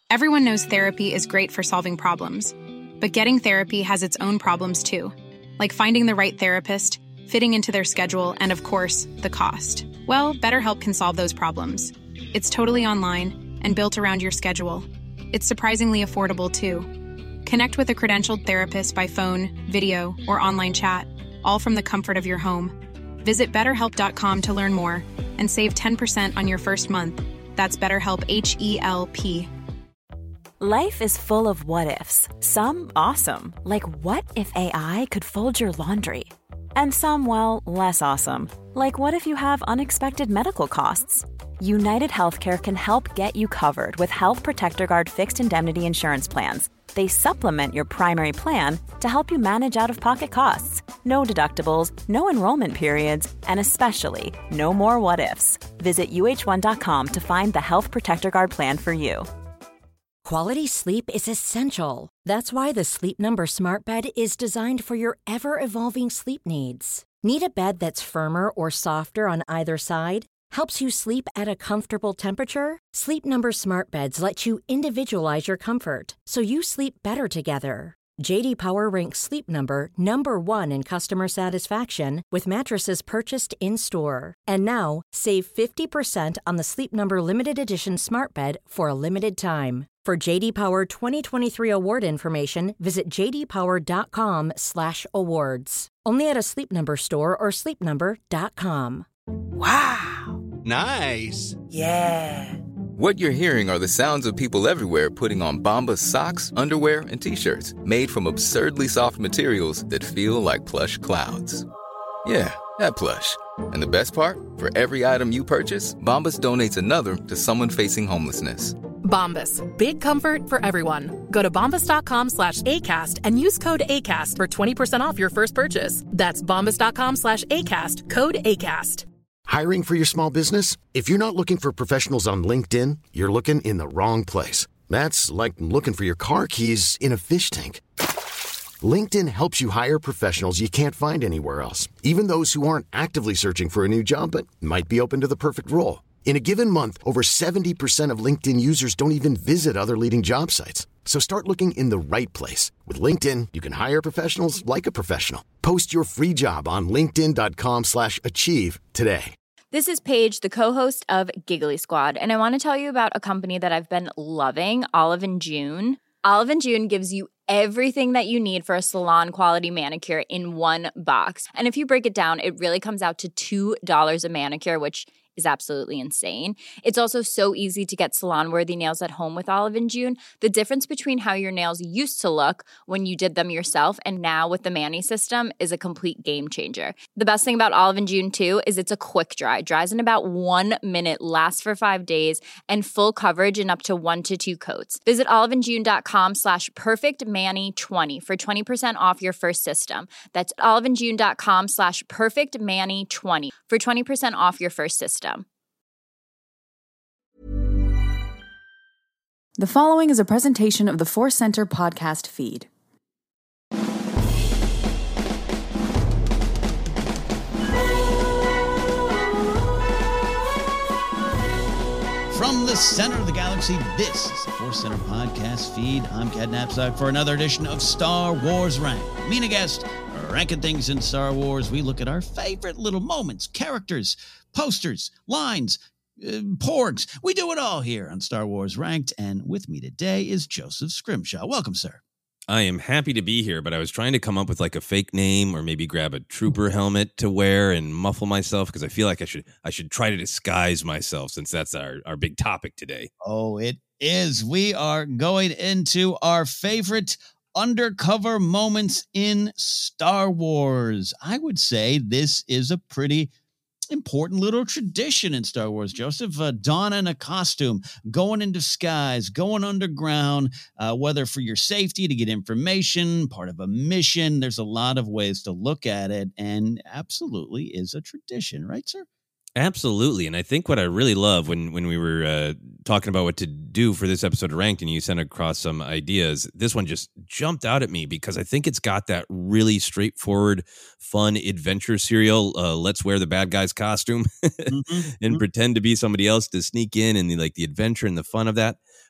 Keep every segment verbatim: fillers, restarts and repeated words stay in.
Everyone knows therapy is great for solving problems, but getting therapy has its own problems too, like finding the right therapist, fitting into their schedule, and of course, the cost. Well, BetterHelp can solve those problems. It's totally online and built around your schedule. It's surprisingly affordable too. Connect with a credentialed therapist by phone, video, or online chat, all from the comfort of your home. Visit better help dot com to learn more and save ten percent on your first month. That's BetterHelp, H E L P. Life is full of what-ifs. Some awesome, like what if A I could fold your laundry? And some, well, less awesome, like what if you have unexpected medical costs? United Healthcare can help get you covered with Health Protector Guard fixed indemnity insurance plans. They supplement your primary plan to help you manage out-of-pocket costs. No deductibles, no enrollment periods, and especially no more what-ifs. Visit U H one dot com to find the Health Protector Guard plan for you. Quality sleep is essential. That's why the Sleep Number Smart Bed is designed for your ever-evolving sleep needs. Need a bed that's firmer or softer on either side? Helps you sleep at a comfortable temperature? Sleep Number Smart Beds let you individualize your comfort, so you sleep better together. J D Power ranks Sleep Number number one in customer satisfaction with mattresses purchased in-store. And now, save fifty percent on the Sleep Number Limited Edition Smart Bed for a limited time. For J D Power twenty twenty-three award information, visit j d power dot com slash awards. Only at a Sleep Number store or sleep number dot com. Wow. Nice. Yeah. What you're hearing are the sounds of people everywhere putting on Bombas socks, underwear, and T-shirts made from absurdly soft materials that feel like plush clouds. Yeah, that plush. And the best part? For every item you purchase, Bombas donates another to someone facing homelessness. Bombas. Big comfort for everyone. Go to bombas dot com slash ACAST and use code ACAST for twenty percent off your first purchase. That's bombas dot com slash ACAST. Code ACAST. Hiring for your small business? If you're not looking for professionals on LinkedIn, you're looking in the wrong place. That's like looking for your car keys in a fish tank. LinkedIn helps you hire professionals you can't find anywhere else, even those who aren't actively searching for a new job but might be open to the perfect role. In a given month, over seventy percent of LinkedIn users don't even visit other leading job sites. So start looking in the right place. With LinkedIn, you can hire professionals like a professional. Post your free job on linkedin dot com slash achieve today. This is Paige, the co-host of Giggly Squad, and I want to tell you about a company that I've been loving, Olive and June. Olive and June gives you everything that you need for a salon-quality manicure in one box. And if you break it down, it really comes out to two dollars a manicure, which is absolutely insane. It's also so easy to get salon-worthy nails at home with Olive and June. The difference between how your nails used to look when you did them yourself and now with the Mani system is a complete game changer. The best thing about Olive and June, too, is it's a quick dry. Dries in about one minute, lasts for five days, and full coverage in up to one to two coats. Visit olive and june dot com slash perfect mani twenty for twenty percent off your first system. That's olive and june dot com slash perfect mani twenty for twenty percent off your first system. The following is a presentation of the Force Center podcast feed. From the center of the galaxy, this is the Force Center podcast feed. I'm Cat Knapsack for another edition of Star Wars Rank. Me and a guest ranking things in Star Wars. We look at our favorite little moments, characters, posters, lines, Uh, porgs. We do it all here on Star Wars Ranked, and with me today is Joseph Scrimshaw. Welcome, sir. I am happy to be here, but I was trying to come up with like a fake name or maybe grab a trooper helmet to wear and muffle myself because I feel like I should I should try to disguise myself since that's our, our big topic today. Oh, it is. We are going into our favorite undercover moments in Star Wars. I would say this is a pretty important little tradition in Star Wars, Joseph. Uh, donning a costume, going in disguise, going underground, uh, whether for your safety, to get information, part of a mission. There's a lot of ways to look at it, and absolutely is a tradition, right, sir? Absolutely. And I think what I really love when, when we were uh, talking about what to do for this episode of Ranked and you sent across some ideas, this one just jumped out at me because I think it's got that really straightforward, fun adventure serial. Uh, let's wear the bad guy's costume mm-hmm. and mm-hmm. pretend to be somebody else to sneak in and the, like the adventure and the fun of that.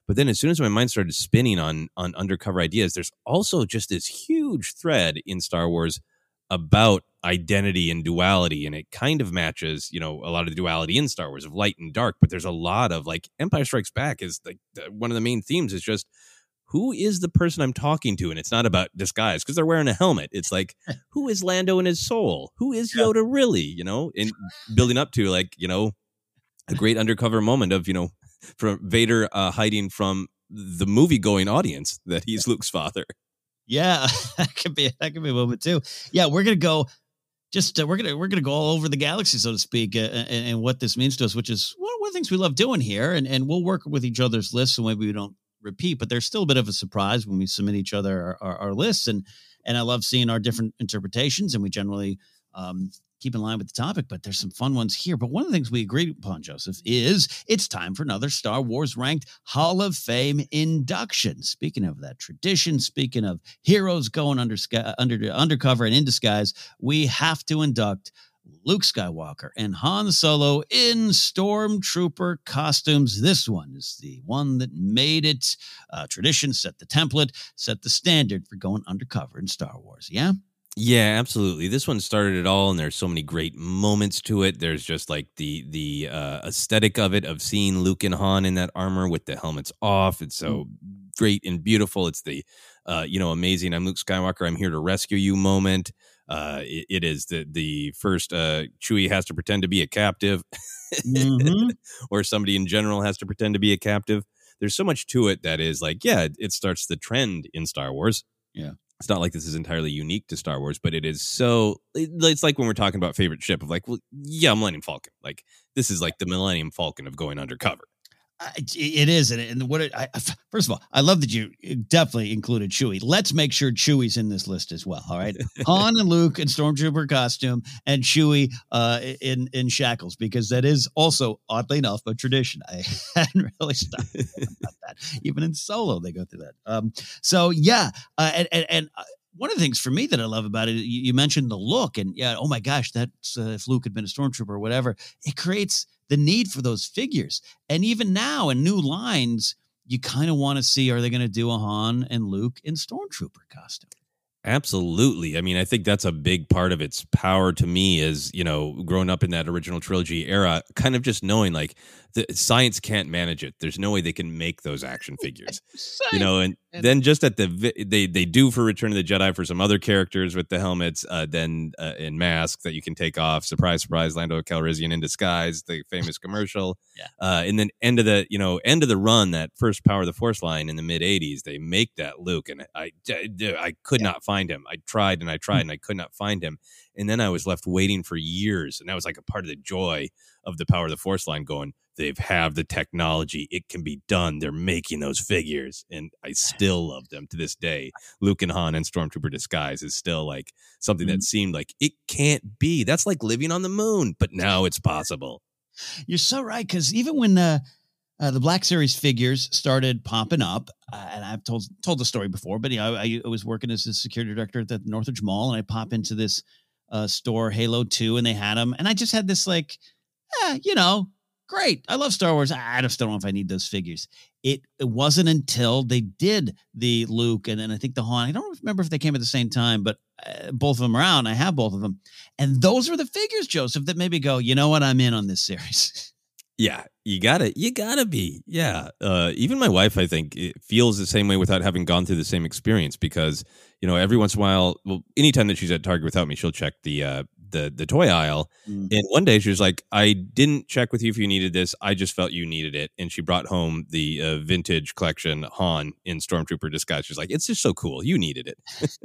But then as soon as my mind started spinning on on undercover ideas, there's also just this huge thread in Star Wars about identity and duality, and it kind of matches, you know, a lot of the duality in Star Wars of light and dark. But there's a lot of like Empire Strikes Back is like the, one of the main themes is just who is the person I'm talking to, and it's not about disguise because they're wearing a helmet. It's like who is Lando in his soul? Who is Yoda really? You know, and building up to like you know a great undercover moment of you know from Vader uh, hiding from the movie going audience that he's Luke's father. Yeah, that could be that could be a moment too. Yeah, we're gonna go. Just uh, we're gonna we're gonna go all over the galaxy, so to speak, uh, and, and what this means to us, which is one, one of the things we love doing here. And and we'll work with each other's lists, so maybe we don't repeat, but there's still a bit of a surprise when we submit each other our, our, our lists. And and I love seeing our different interpretations, and we generally um, keep in line with the topic. But there's some fun ones here. But one of the things we agreed upon, Joseph, is it's time for another Star Wars Ranked Hall of Fame induction. Speaking of that tradition, speaking of heroes going under under undercover and in disguise, we have to induct Luke Skywalker and Han Solo in Stormtrooper costumes. This one is the one that made it. Uh, tradition set the template, set the standard for going undercover in Star Wars. Yeah? Yeah, absolutely. This one started it all, and there's so many great moments to it. There's just like the the uh, aesthetic of it, of seeing Luke and Han in that armor with the helmets off. It's so mm. great and beautiful. It's the, uh, you know, amazing, I'm Luke Skywalker, I'm here to rescue you moment. Uh, it, it is the the first uh, Chewie has to pretend to be a captive, mm-hmm. or somebody in general has to pretend to be a captive. There's so much to it that is like, yeah, it, it starts the trend in Star Wars. Yeah. It's not like this is entirely unique to Star Wars, but it is so, it, it's like when we're talking about favorite ship of like, well, yeah, Millennium Falcon. Like, this is like the Millennium Falcon of going undercover. Uh, it is, and, and what it, I, first of all, I love that you definitely included Chewie. Let's make sure Chewie's in this list as well. All right, Han and Luke in Stormtrooper costume, and Chewie uh, in in shackles, because that is also, oddly enough, a tradition. I hadn't really stopped about that. Even in Solo, they go through that. Um, so yeah, uh, and and. and uh, one of the things for me that I love about it, you, you mentioned the look, and yeah, oh my gosh, that's uh, if Luke had been a Stormtrooper or whatever, it creates the need for those figures. And even now in new lines, you kind of want to see, are they going to do a Han and Luke in Stormtrooper costume? Absolutely. I mean, I think that's a big part of its power to me is, you know, growing up in that original trilogy era, kind of just knowing like the science can't manage it. There's no way they can make those action figures, you know, and, and then just at the, they, they do for Return of the Jedi for some other characters with the helmets, uh, then uh, in masks that you can take off. Surprise, surprise, Lando Calrissian in disguise, the famous commercial. Yeah. Uh, and then end of the, you know, end of the run, that first Power of the Force line in the mid eighties, they make that Luke. And I, I, I could yeah. not find him. I tried and I tried and I could not find him. And then I was left waiting for years. And that was like a part of the joy of the Power of the Force line going, they have the technology. It can be done. They're making those figures. And I still love them to this day. Luke and Han and Stormtrooper disguise is still like something mm-hmm. that seemed like it can't be. That's like living on the moon, but now it's possible. You're so right. Because even when uh, uh, the Black Series figures started popping up, uh, and I've told told the story before, but you know, I, I was working as a security director at the Northridge Mall, and I pop into this uh, store, Halo two, and they had them. And I just had this like, eh, you know, great. I love Star Wars. I just don't know if I need those figures. It, it wasn't until they did the Luke and then I think the Han. I don't remember if they came at the same time, but uh, both of them are out, and I have both of them. And those are the figures, Joseph, that made me go, you know what? I'm in on this series. Yeah, you gotta, you gotta be. Yeah. Uh, even my wife, I think, it feels the same way without having gone through the same experience because, you know, every once in a while, well, anytime that she's at Target without me, she'll check the, uh, the, the toy aisle. Mm. And one day she was like, I didn't check with you if you needed this. I just felt you needed it. And she brought home the uh, vintage collection Han in Stormtrooper disguise. She's like, it's just so cool. You needed it.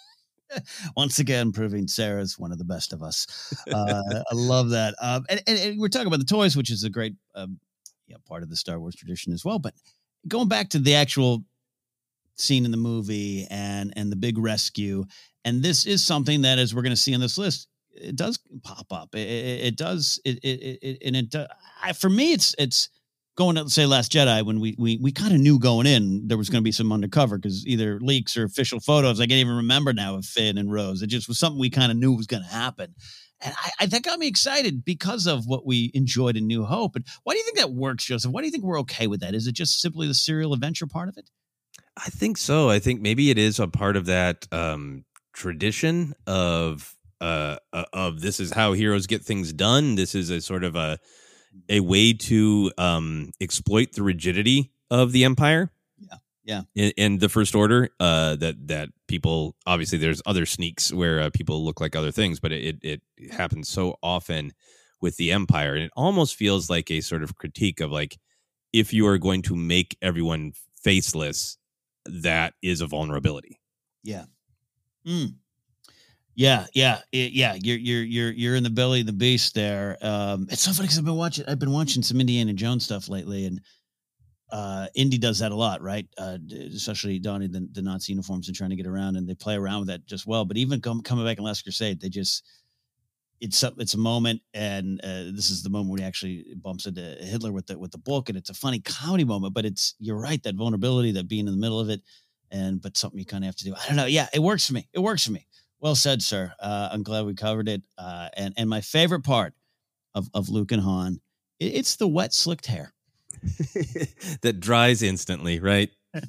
Once again, proving Sarah's one of the best of us. Uh, I love that. Um, and, and, and we're talking about the toys, which is a great um, yeah, part of the Star Wars tradition as well. But going back to the actual scene in the movie and, and the big rescue, and this is something that, as we're going to see on this list, it does pop up. It, it, it does. It, it, it, and it, uh, I, for me, it's, it's, going to say Last Jedi when we we we kind of knew going in there was going to be some undercover because either leaks or official photos. I can't even remember now of Finn and Rose. It just was something we kind of knew was going to happen. And I, I, that got me excited because of what we enjoyed in New Hope. And why do you think that works, Joseph? Why do you think we're okay with that? Is it just simply the serial adventure part of it? I think so. I think maybe it is a part of that um, tradition of uh, uh, of this is how heroes get things done. This is a sort of a a way to um, exploit the rigidity of the Empire. Yeah, yeah. In, in the First Order, uh, that that people obviously there's other sneaks where uh, people look like other things, but it, it it happens so often with the Empire, and it almost feels like a sort of critique of like if you are going to make everyone faceless, that is a vulnerability. Yeah. Mm. Yeah, yeah, it, yeah. You're you're you're you're in the belly of the beast there. Um, it's so funny because I've been watching. I've been watching some Indiana Jones stuff lately, and uh, Indy does that a lot, right? Uh, especially donning the, the Nazi uniforms and trying to get around, and they play around with that just well. But even come, coming back in Last Crusade, they just it's a, it's a moment, and uh, this is the moment when he actually bumps into Hitler with the with the book, and it's a funny comedy moment. But it's you're right, that vulnerability, that being in the middle of it, and but something you kind of have to do. I don't know. Yeah, it works for me. It works for me. Well said, sir. Uh, I'm glad we covered it. Uh, and and my favorite part of, of Luke and Han, it, it's the wet, slicked hair that dries instantly, right?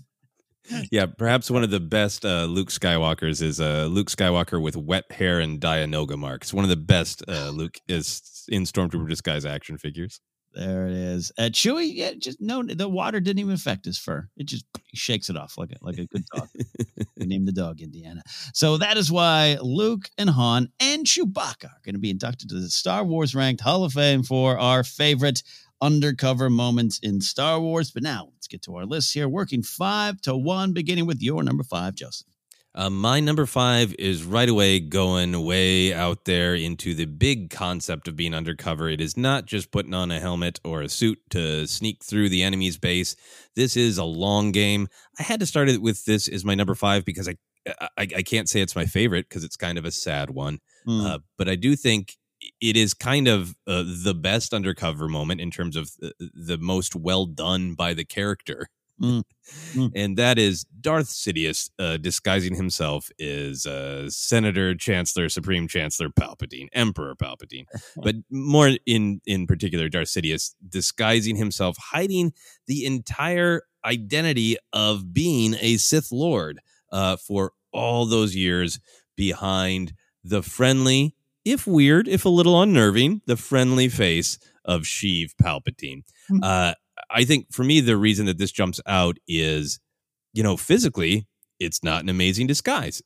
Yeah, perhaps one of the best uh, Luke Skywalkers is uh, Luke Skywalker with wet hair and Dianoga marks. One of the best uh, Luke is in Stormtrooper Disguise action figures. There it is. Uh, Chewie, yeah, just no, the water didn't even affect his fur. It just he shakes it off like a, like a good dog. We named the dog Indiana. So that is why Luke and Han and Chewbacca are going to be inducted to the Star Wars Ranked Hall of Fame for our favorite undercover moments in Star Wars. But now let's get to our list here, working five to one, beginning with your number five, Joseph. Uh, my number five is right away going way out there into the big concept of being undercover. It is not just putting on a helmet or a suit to sneak through the enemy's base. This is a long game. I had to start it with this as my number five because I I, I can't say it's my favorite because it's kind of a sad one. Mm. Uh, but I do think it is kind of uh, the best undercover moment in terms of the, the most well done by the character. Mm. Mm. And that is Darth Sidious uh, disguising himself as uh, Senator, Chancellor, Supreme Chancellor Palpatine, Emperor Palpatine, but more in in particular, Darth Sidious disguising himself, hiding the entire identity of being a Sith Lord uh, for all those years behind the friendly, if weird, if a little unnerving, the friendly face of Sheev Palpatine. Mm. Uh, I think for me, the reason that this jumps out is, you know, physically, it's not an amazing disguise.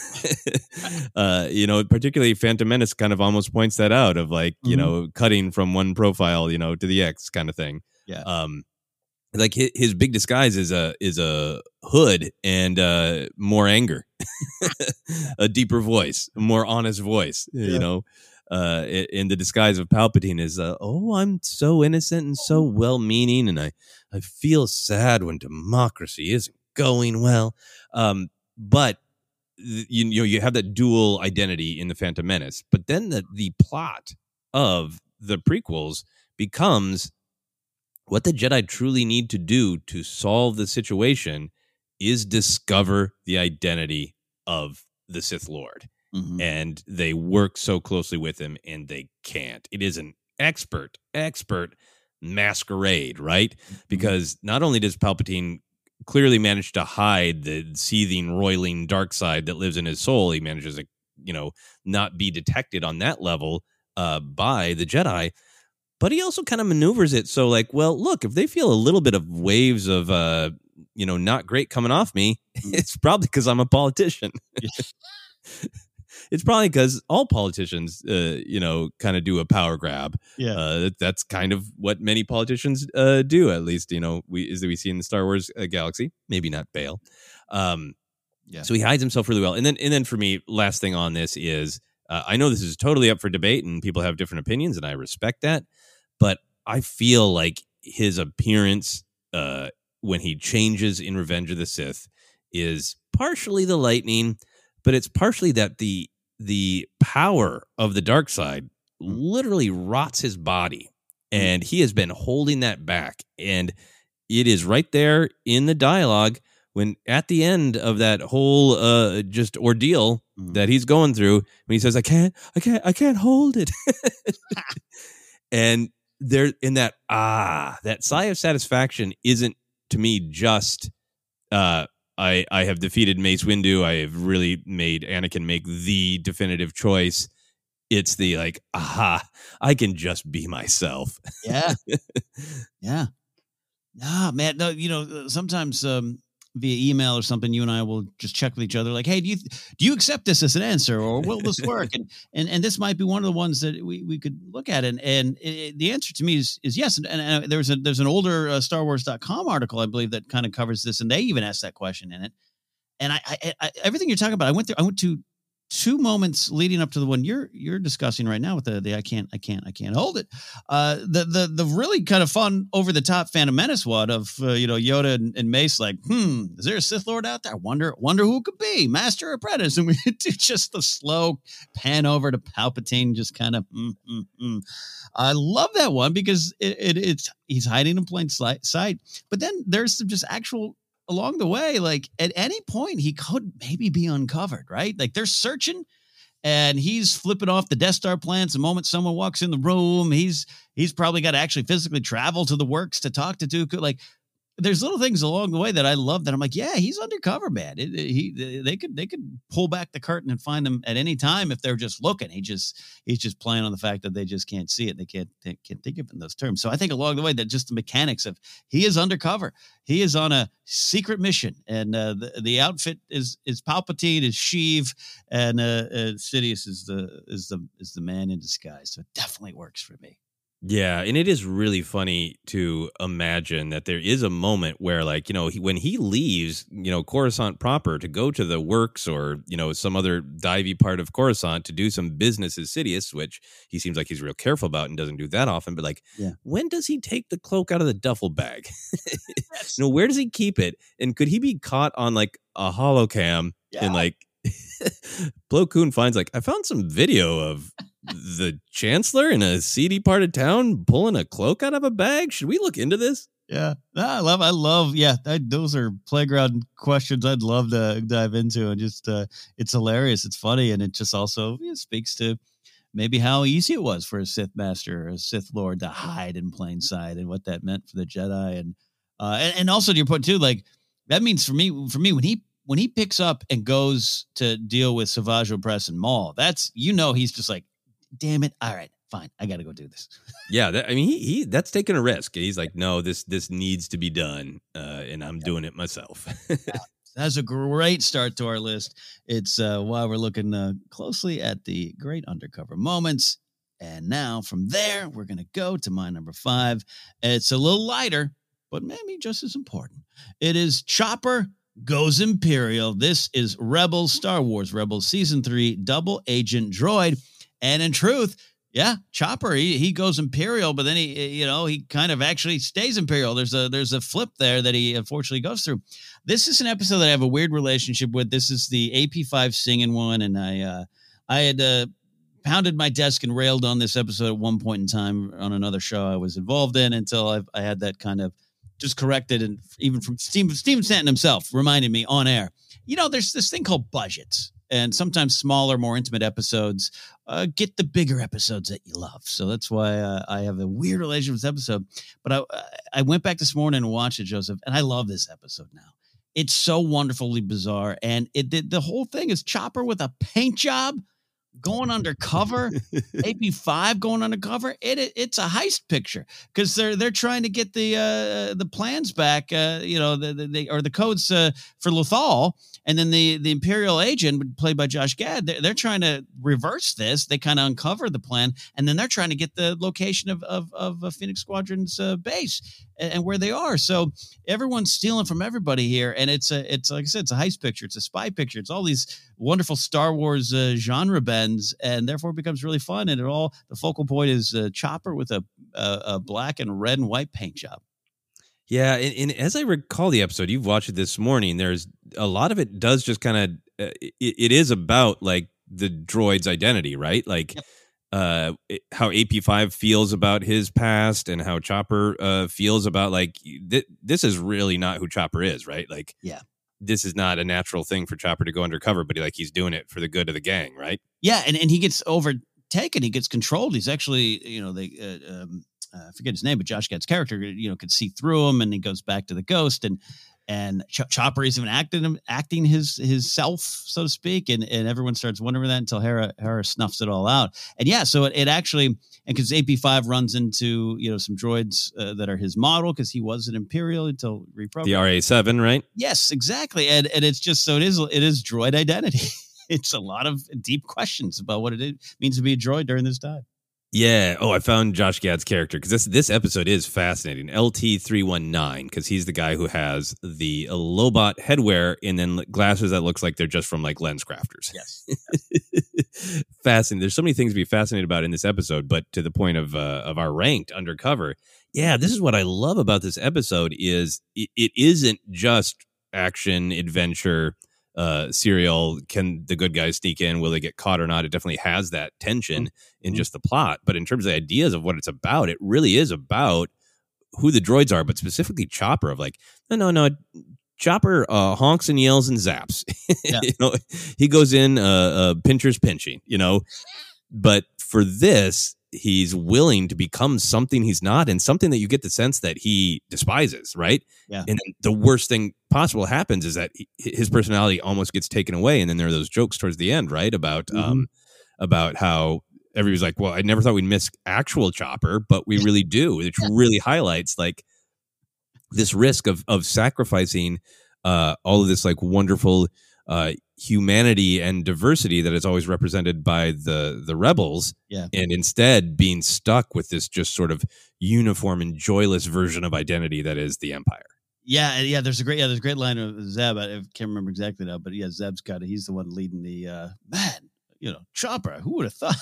uh, you know, particularly Phantom Menace kind of almost points that out of like, mm-hmm. you know, cutting from one profile, you know, to the X kind of thing. Yeah. Um, like his, his big disguise is a is a hood and uh, more anger, a deeper voice, a more honest voice, yeah. you know. Uh, in the disguise of Palpatine is, uh, oh, I'm so innocent and so well-meaning, and I, I feel sad when democracy isn't going well. Um, but you, you know, you have that dual identity in the Phantom Menace. But then the the plot of the prequels becomes what the Jedi truly need to do to solve the situation is discover the identity of the Sith Lord. Mm-hmm. And they work so closely with him, and they can't. It is an expert, expert masquerade, right? Mm-hmm. Because not only does Palpatine clearly manage to hide the seething, roiling dark side that lives in his soul, he manages to, you know, not be detected on that level uh, by the Jedi. But he also kind of maneuvers it so, like, well, look, if they feel a little bit of waves of, uh, you know, not great coming off me, it's probably because I'm a politician. It's probably because all politicians, uh, you know, kind of do a power grab. Yeah, uh, that's kind of what many politicians uh, do. At least, you know, we as we see in the Star Wars uh, galaxy. Maybe not Bale. Um, yeah. So he hides himself really well. And then, and then for me, last thing on this is, uh, I know this is totally up for debate, and people have different opinions, and I respect that. But I feel like his appearance uh, when he changes in Revenge of the Sith is partially the lightning, but it's partially that the the power of the dark side literally rots his body, and he has been holding that back. And it is right there in the dialogue when at the end of that whole uh, just ordeal mm. that he's going through when he says, I can't, I can't, I can't hold it. And there in that, ah, that sigh of satisfaction isn't to me just, uh, I, I have defeated Mace Windu. I have really made Anakin make the definitive choice. It's the like, aha, I can just be myself. Yeah. Yeah. Ah, man, no, you know, sometimes um, via email or something, you and I will just check with each other like, hey, do you do you accept this as an answer, or will this work? and and and this might be one of the ones that we, we could look at. And and it, the answer to me is is yes. And, and, and there's a there's an older uh, Star Wars dot com article, I believe, that kind of covers this, and they even asked that question in it. And I, I, I everything you're talking about, I went through, I went to two moments leading up to the one you're you're discussing right now with the, the I can't I can't I can't hold it. Uh, the the the really kind of fun over the top Phantom Menace one of uh, you know Yoda and, and Mace like, hmm, is there a Sith Lord out there? Wonder wonder who it could be, Master or Apprentice? And we do just the slow pan over to Palpatine, just kind of. Mm, mm, mm. I love that one because it, it it's he's hiding in plain sight. But then there's some just actual. Along the way, like at any point, he could maybe be uncovered, right? Like they're searching and he's flipping off the Death Star plans the moment someone walks in the room. He's he's probably got to actually physically travel to the works to talk to Dooku. Like there's little things along the way that I love that I'm like, yeah, he's undercover, man. It, it, he they could they could pull back the curtain and find him at any time if they're just looking. He just he's just playing on the fact that they just can't see it. They can't they can't think of it in those terms. So I think along the way that just the mechanics of he is undercover. He is on a secret mission, and uh, the the outfit is is Palpatine, is Sheev, and uh, uh, Sidious is the is the is the man in disguise. So it definitely works for me. Yeah, and it is really funny to imagine that there is a moment where, like, you know, he, when he leaves, you know, Coruscant proper to go to the works or, you know, some other divey part of Coruscant to do some business as Sidious, which he seems like he's real careful about and doesn't do that often. But, like, yeah. when does he take the cloak out of the duffel bag? You know, where does he keep it? And could he be caught on, like, a holocam yeah. and, like, Plo Koon finds, like, I found some video of the Chancellor in a seedy part of town pulling a cloak out of a bag. Should we look into this? Yeah, no, I love, I love, yeah, I, those are playground questions I'd love to dive into, and just, uh, it's hilarious, it's funny, and it just also you know, speaks to maybe how easy it was for a Sith Master or a Sith Lord to hide in plain sight, and what that meant for the Jedi, and uh, and, and also to your point too, like that means for me, for me when he when he picks up and goes to deal with Savage Opress and Maul, that's you know he's just like. Damn it. All right, fine. I got to go do this. Yeah. That, I mean, he, he, that's taking a risk. He's like, no, this, this needs to be done. Uh, and I'm yeah. doing it myself. Yeah. That's a great start to our list. It's uh, while we're looking uh, closely at the great undercover moments. And now from there, we're going to go to my number five. It's a little lighter, but maybe just as important. It is Chopper Goes Imperial. This is Rebels, Star Wars Rebels Season three, Double Agent Droid. And in truth, yeah, Chopper, he, he goes Imperial, but then he, you know, he kind of actually stays Imperial. There's a there's a flip there that he unfortunately goes through. This is an episode that I have a weird relationship with. This is the A P five singing one, and I uh, I had uh, pounded my desk and railed on this episode at one point in time on another show I was involved in until I've, I had that kind of just corrected, and even from Steve, Steven Stanton himself reminded me on air. You know, there's this thing called budgets. And sometimes smaller, more intimate episodes uh, get the bigger episodes that you love. So that's why uh, I have a weird relationship with this episode. But I I went back this morning and watched it, Joseph, and I love this episode now. It's so wonderfully bizarre. And it the, the whole thing is Chopper with a paint job going undercover, A P five going undercover. It, it it's a heist picture because they're they're trying to get the uh, the plans back, uh, you know, the, the, the or the codes uh, for Lothal, and then the the Imperial agent played by Josh Gad. They're, they're trying to reverse this. They kind of uncover the plan, and then they're trying to get the location of of, of uh, Phoenix Squadron's uh, base and, and where they are. So everyone's stealing from everybody here, and it's a it's like I said, it's a heist picture. It's a spy picture. It's all these wonderful Star Wars uh, genre bends, and therefore it becomes really fun. And it all the focal point is uh, Chopper with a, a a black and red and white paint job. Yeah, and, and as I recall the episode, you've watched it this morning. There's a lot of it does just kind of uh, it, it is about like the droid's identity, right? Like yep. uh, it, how A P five feels about his past, and how Chopper uh, feels about like th- this is really not who Chopper is, right? Like yeah. this is not a natural thing for Chopper to go undercover, but he, like he's doing it for the good of the gang, right? Yeah, and, and he gets overtaken. He gets controlled. He's actually, you know, they uh, um, uh, I forget his name, but Josh Gad's character, you know, could see through him, and he goes back to the ghost, and and Ch- Chopper is even acting acting his his self, so to speak, and and everyone starts wondering that until Hera Hera snuffs it all out. And yeah, so it, it actually, and because A P five runs into, you know, some droids uh, that are his model, because he was an Imperial until reprogrammed. The R A seven, right? Yes, exactly. And and it's just, so it is it is droid identity. It's a lot of deep questions about what it is, means to be a droid during this time. Yeah. Oh, I found Josh Gad's character, because this this episode is fascinating. L T three one nine, because he's the guy who has the uh, Lobot headwear and then glasses that looks like they're just from like lens crafters. Yes. Fascinating. There's so many things to be fascinated about in this episode, but to the point of uh, of our ranked undercover. Yeah, this is what I love about this episode is it, it isn't just action, adventure, uh, serial. Can the good guys sneak in? Will they get caught or not? It definitely has that tension mm-hmm. in just the plot. But in terms of the ideas of what it's about, it really is about who the droids are, but specifically Chopper, of like, no, no, no. Chopper uh, honks and yells and zaps. Yeah. You know, he goes in, uh, uh, pincher's pinching, you know, but for this, he's willing to become something he's not, and something that you get the sense that he despises, right? Yeah. And then the worst thing possible happens is that he, his personality almost gets taken away, and then there are those jokes towards the end, right? About mm-hmm. um, about how everybody's like, "Well, I never thought we'd miss actual Chopper, but we really do." Which really highlights like this risk of of sacrificing uh, all of this like wonderful uh, humanity and diversity that is always represented by the the rebels, yeah, and instead being stuck with this just sort of uniform and joyless version of identity that is the Empire. Yeah, yeah. There's a great, yeah. There's a great line of Zeb. I can't remember exactly now, but yeah, Zeb's got it. He's the one leading the uh, man. You know, Chopper. Who would have thought?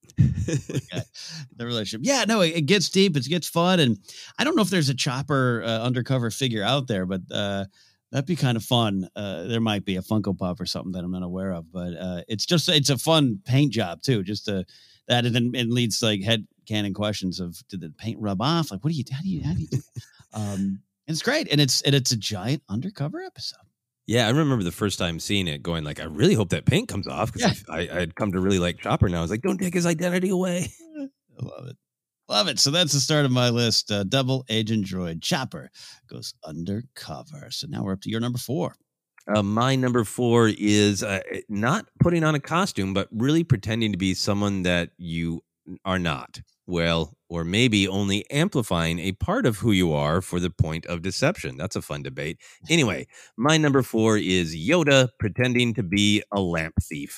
The relationship. Yeah, no, it, it gets deep. It gets fun, and I don't know if there's a Chopper uh, undercover figure out there, but uh, that'd be kind of fun. Uh, there might be a Funko Pop or something that I'm not aware of, but uh, it's just it's a fun paint job too. Just to, that, and then it leads to like head canon questions of, did the paint rub off? Like, what do you how do you how do you do? um, and it's great, and it's and it's a giant undercover episode. Yeah, I remember the first time seeing it going like, I really hope that paint comes off, because yeah. I, I had come to really like Chopper now. I was like, don't take his identity away. I love it. Love it. So that's the start of my list. Uh, Double Agent Droid Chopper goes undercover. So now we're up to your number four. Uh, my number four is uh, not putting on a costume, but really pretending to be someone that you are not. Well, or maybe only amplifying a part of who you are for the point of deception. That's a fun debate. Anyway, my number four is Yoda pretending to be a lamp thief.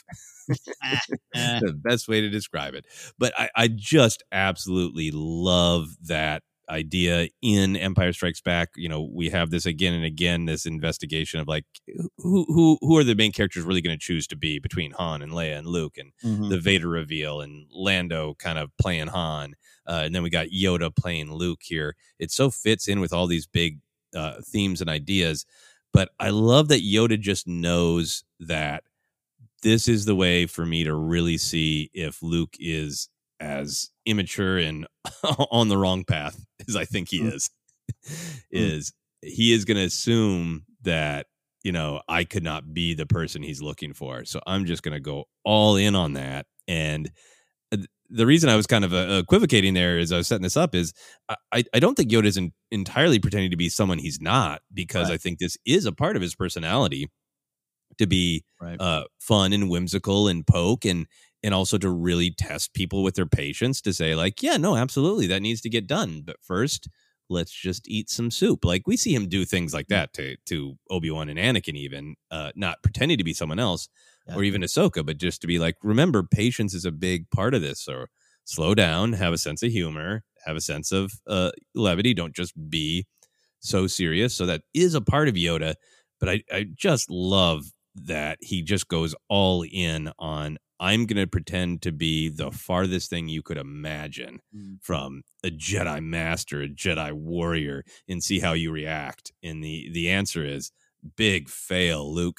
The best way to describe it. But I, I just absolutely love that idea in Empire Strikes Back. You know, we have this again and again, this investigation of like, who who who are the main characters really going to choose to be between Han and Leia and Luke, and mm-hmm. the Vader reveal, and Lando kind of playing Han, uh, and then we got Yoda playing Luke here. It so fits in with all these big uh, themes and ideas, but I love that Yoda just knows that this is the way for me to really see if Luke is as immature and on the wrong path as I think he is. Is he is going to assume that, you know, I could not be the person he's looking for. So I'm just going to go all in on that. And the reason I was kind of uh, equivocating there as I was setting this up is I, I don't think Yoda is entirely pretending to be someone he's not, because right. I think this is a part of his personality to be right. uh, fun and whimsical and poke, and and also to really test people with their patience, to say like, yeah, no, absolutely, that needs to get done. But first, let's just eat some soup. Like we see him do things like that to to Obi-Wan and Anakin, even uh, not pretending to be someone else, yeah. or even Ahsoka, but just to be like, remember, patience is a big part of this. Or slow down, have a sense of humor, have a sense of uh, levity. Don't just be so serious. So that is a part of Yoda. But I, I just love that he just goes all in on, I'm going to pretend to be the farthest thing you could imagine mm. from a Jedi master, a Jedi warrior, and see how you react. And the, the answer is big fail, Luke.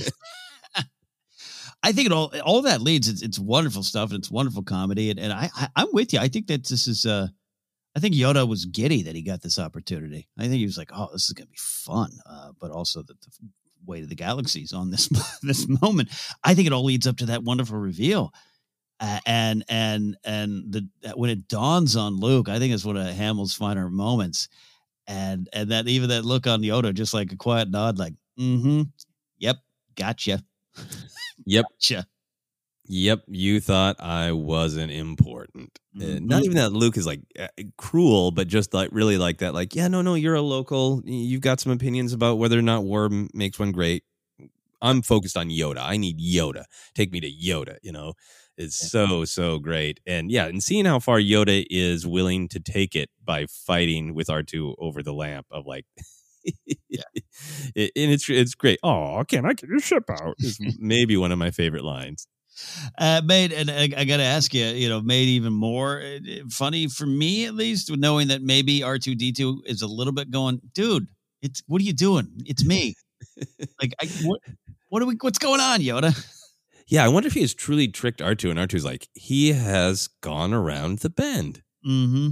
I think it all, all that leads, it's, it's wonderful stuff, and it's wonderful comedy. And, and I, I, I'm with you. I think that this is, uh, I think Yoda was giddy that he got this opportunity. I think he was like, oh, this is going to be fun. Uh, but also that the way to the galaxies on this this moment. I think it all leads up to that wonderful reveal. Uh, and and and the when it dawns on Luke, I think it's one of Hamill's finer moments. And and that even that look on Yoda, just like a quiet nod, like, mm-hmm, yep, gotcha. Yep. Gotcha. Yep, you thought I wasn't important. Mm-hmm. Uh, not even that Luke is like uh, cruel, but just like really like that. Like, yeah, no, no, you're a local. You've got some opinions about whether or not war m- makes one great. I'm focused on Yoda. I need Yoda. Take me to Yoda, you know. It's yeah. so, so great. And yeah, and seeing how far Yoda is willing to take it by fighting with R two over the lamp of like, yeah. it, and it's it's great. Oh, can I get your ship out? Is maybe one of my favorite lines. Uh, made, and I, I got to ask you, you know, made even more funny for me, at least, knowing that maybe R two D two is a little bit going, dude, it's, what are you doing? It's me. Like, I, what, what are we, what's going on, Yoda? Yeah, I wonder if he has truly tricked R two, and R two's like, he has gone around the bend. Mm-hmm.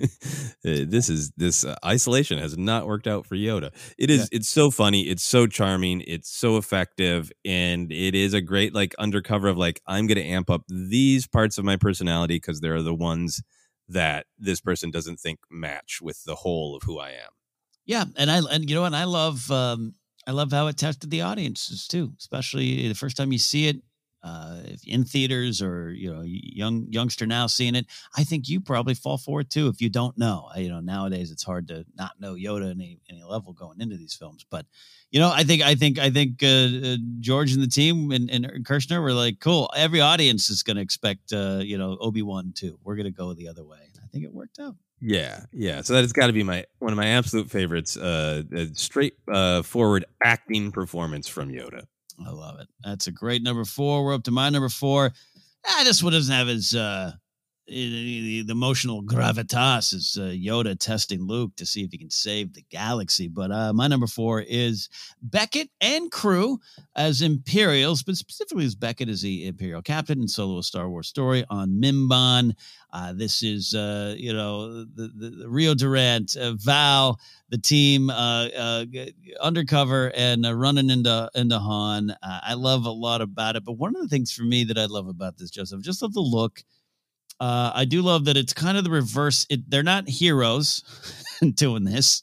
this is this uh, isolation has not worked out for Yoda. It is. Yeah. It's so funny. It's so charming. It's so effective, and it is a great like undercover of like I'm going to amp up these parts of my personality because they're the ones that this person doesn't think match with the whole of who I am. Yeah, and I and you know what I love. Um, I love how it tested the audiences too, especially the first time you see it. Uh, if in theaters or, you know, young youngster now seeing it, I think you probably fall for it too. If you don't know, you know, nowadays it's hard to not know Yoda in any, any level going into these films. But, you know, I think, I think, I think uh, uh, George and the team and, and Kirshner were like, cool. Every audience is going to expect, uh, you know, Obi-Wan too. We're going to go the other way. And I think it worked out. Yeah, yeah. So that has got to be my one of my absolute favorites. Uh, a straight uh, forward acting performance from Yoda. I love it. That's a great number four. We're up to my number four. Ah, this one doesn't have as uh, the, the emotional gravitas as uh, Yoda testing Luke to see if he can save the galaxy. But uh, my number four is Beckett and crew as Imperials, but specifically as Beckett as the Imperial captain in Solo: A Star Wars Story on Mimban. Uh, this is, uh, you know, the, the, the Rio Durant, uh, Val, the team uh, uh, undercover and uh, running into into Han. Uh, I love a lot about it. But one of the things for me that I love about this, Joseph, just love the look. Uh, I do love that it's kind of the reverse. It, they're not heroes doing this.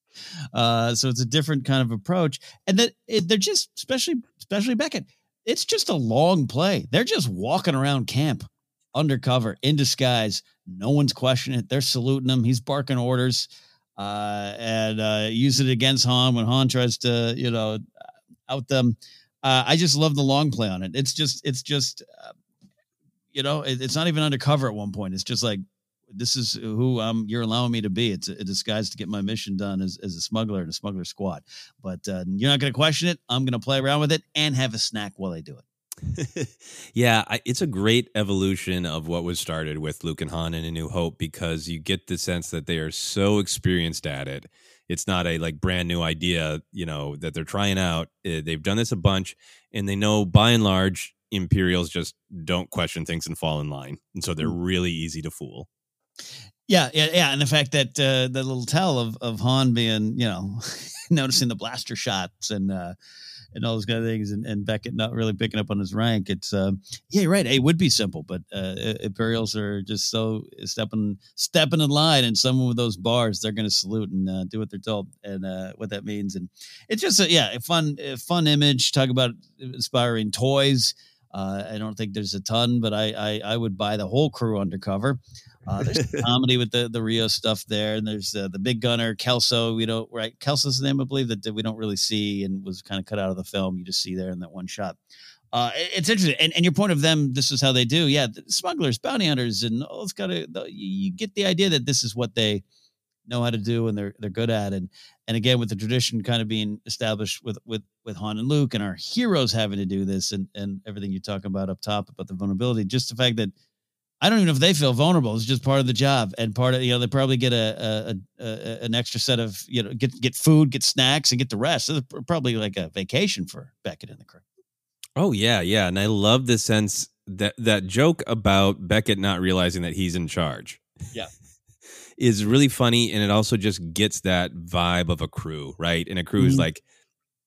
Uh, so it's a different kind of approach. And that it, they're just, especially, especially Beckett, it's just a long play. They're just walking around camp. Undercover, in disguise. No one's questioning it. They're saluting him. He's barking orders uh, and uh, use it against Han when Han tries to, you know, out them. Uh, I just love the long play on it. It's just, it's just, uh, you know, it, it's not even undercover at one point. It's just like, this is who um, you're allowing me to be. It's a, a disguise to get my mission done as, as a smuggler in a smuggler squad. But uh, you're not going to question it. I'm going to play around with it and have a snack while I do it. yeah, I, it's a great evolution of what was started with Luke and Han in A New Hope because you get the sense that they are so experienced at it. It's not a like brand new idea, you know, that they're trying out. Uh, they've done this a bunch, and they know by and large Imperials just don't question things and fall in line, and so they're really easy to fool. Yeah, yeah, yeah, and the fact that uh, the little tell of of Han being, you know, noticing the blaster shots and. Uh, and all those kind of things, and, and Beckett not really picking up on his rank. It's, uh, yeah, you're right. It would be simple, but uh, Imperials are just so stepping stepping in line, and someone with those bars, they're going to salute and uh, do what they're told, and uh, what that means. And it's just, a, yeah, a fun, a fun image. Talk about inspiring toys. Uh, I don't think there's a ton, but I, I, I would buy the whole crew undercover. Uh, there's comedy with the, the Rio stuff there. And there's uh, the big gunner, Kelso. We don't, right? Kelso's the name, I believe, that, that we don't really see and was kind of cut out of the film. You just see there in that one shot. Uh, it, it's interesting. And, and your point of them, this is how they do. Yeah. The smugglers, bounty hunters, and all it's got to, you get the idea that this is what they know how to do and they're, they're good at. And, and again, with the tradition kind of being established with, with, with Han and Luke and our heroes having to do this and, and everything you're talking about up top about the vulnerability, just the fact that I don't even know if they feel vulnerable. It's just part of the job and part of, you know, they probably get a, a, a an extra set of, you know, get, get food, get snacks and get the rest. So it's probably like a vacation for Beckett and the crew. Oh yeah. Yeah. And I love the sense that that joke about Beckett not realizing that he's in charge. Yeah. Is really funny. And it also just gets that vibe of a crew, right? And a crew is mm-hmm. like,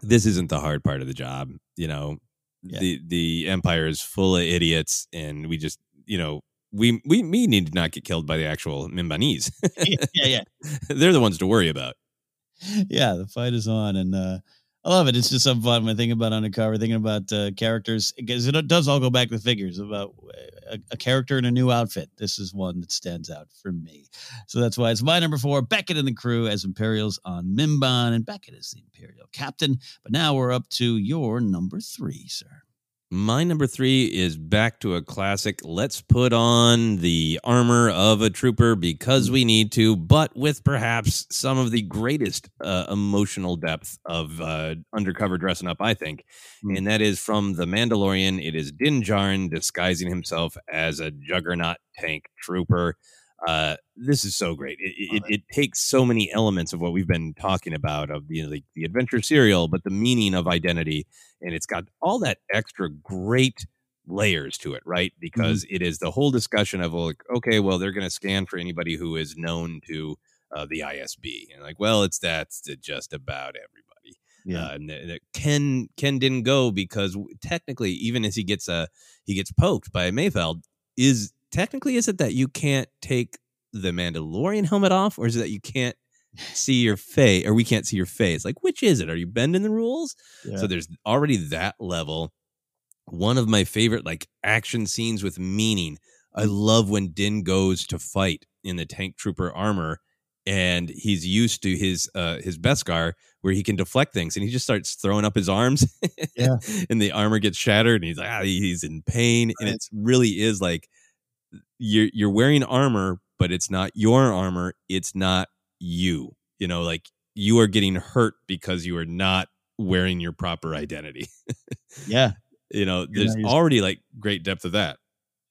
this isn't the hard part of the job. You know, yeah. the the Empire is full of idiots, and we just, you know, we we we need to not get killed by the actual Mimbanese. yeah, yeah, they're the ones to worry about. Yeah, the fight is on, and uh, I love it. It's just some fun when thinking about Undercover, thinking about uh, characters, because it does all go back to figures about a, a character in a new outfit. This is one that stands out for me. So that's why it's my number four, Beckett and the crew as Imperials on Mimban, and Beckett is the Imperial captain. But now we're up to your number three, sir. My number three is back to a classic. Let's put on the armor of a trooper because we need to, but with perhaps some of the greatest uh, emotional depth of uh, undercover dressing up, I think. Mm. And that is from The Mandalorian. It is Din Djarin disguising himself as a Juggernaut tank trooper. Uh, this is so great. It, it, it takes so many elements of what we've been talking about of you know, the, the adventure serial, but the meaning of identity. And it's got all that extra great layers to it, right? Because mm-hmm. it is the whole discussion of, like, okay, well, they're going to scan for anybody who is known to uh, the I S B. And like, well, it's that's to just about everybody. Yeah. Uh, and th- th- Ken Ken didn't go because technically, even as he gets uh, he gets poked by Mayfeld, is technically is it that you can't take the Mandalorian helmet off, or is it that you can't see your face, or we can't see your face? Like, which is it? Are you bending the rules? Yeah. So there's already that level. One of my favorite like action scenes with meaning. I love when Din goes to fight in the tank trooper armor, and he's used to his uh, his Beskar where he can deflect things, and he just starts throwing up his arms. Yeah, and the armor gets shattered, and he's like, ah, he's in pain, right. And it really is like you're you're wearing armor, but it's not your armor. It's not you, you know, like you are getting hurt because you are not wearing your proper identity. Yeah. You know, there's yeah, already like great depth of that.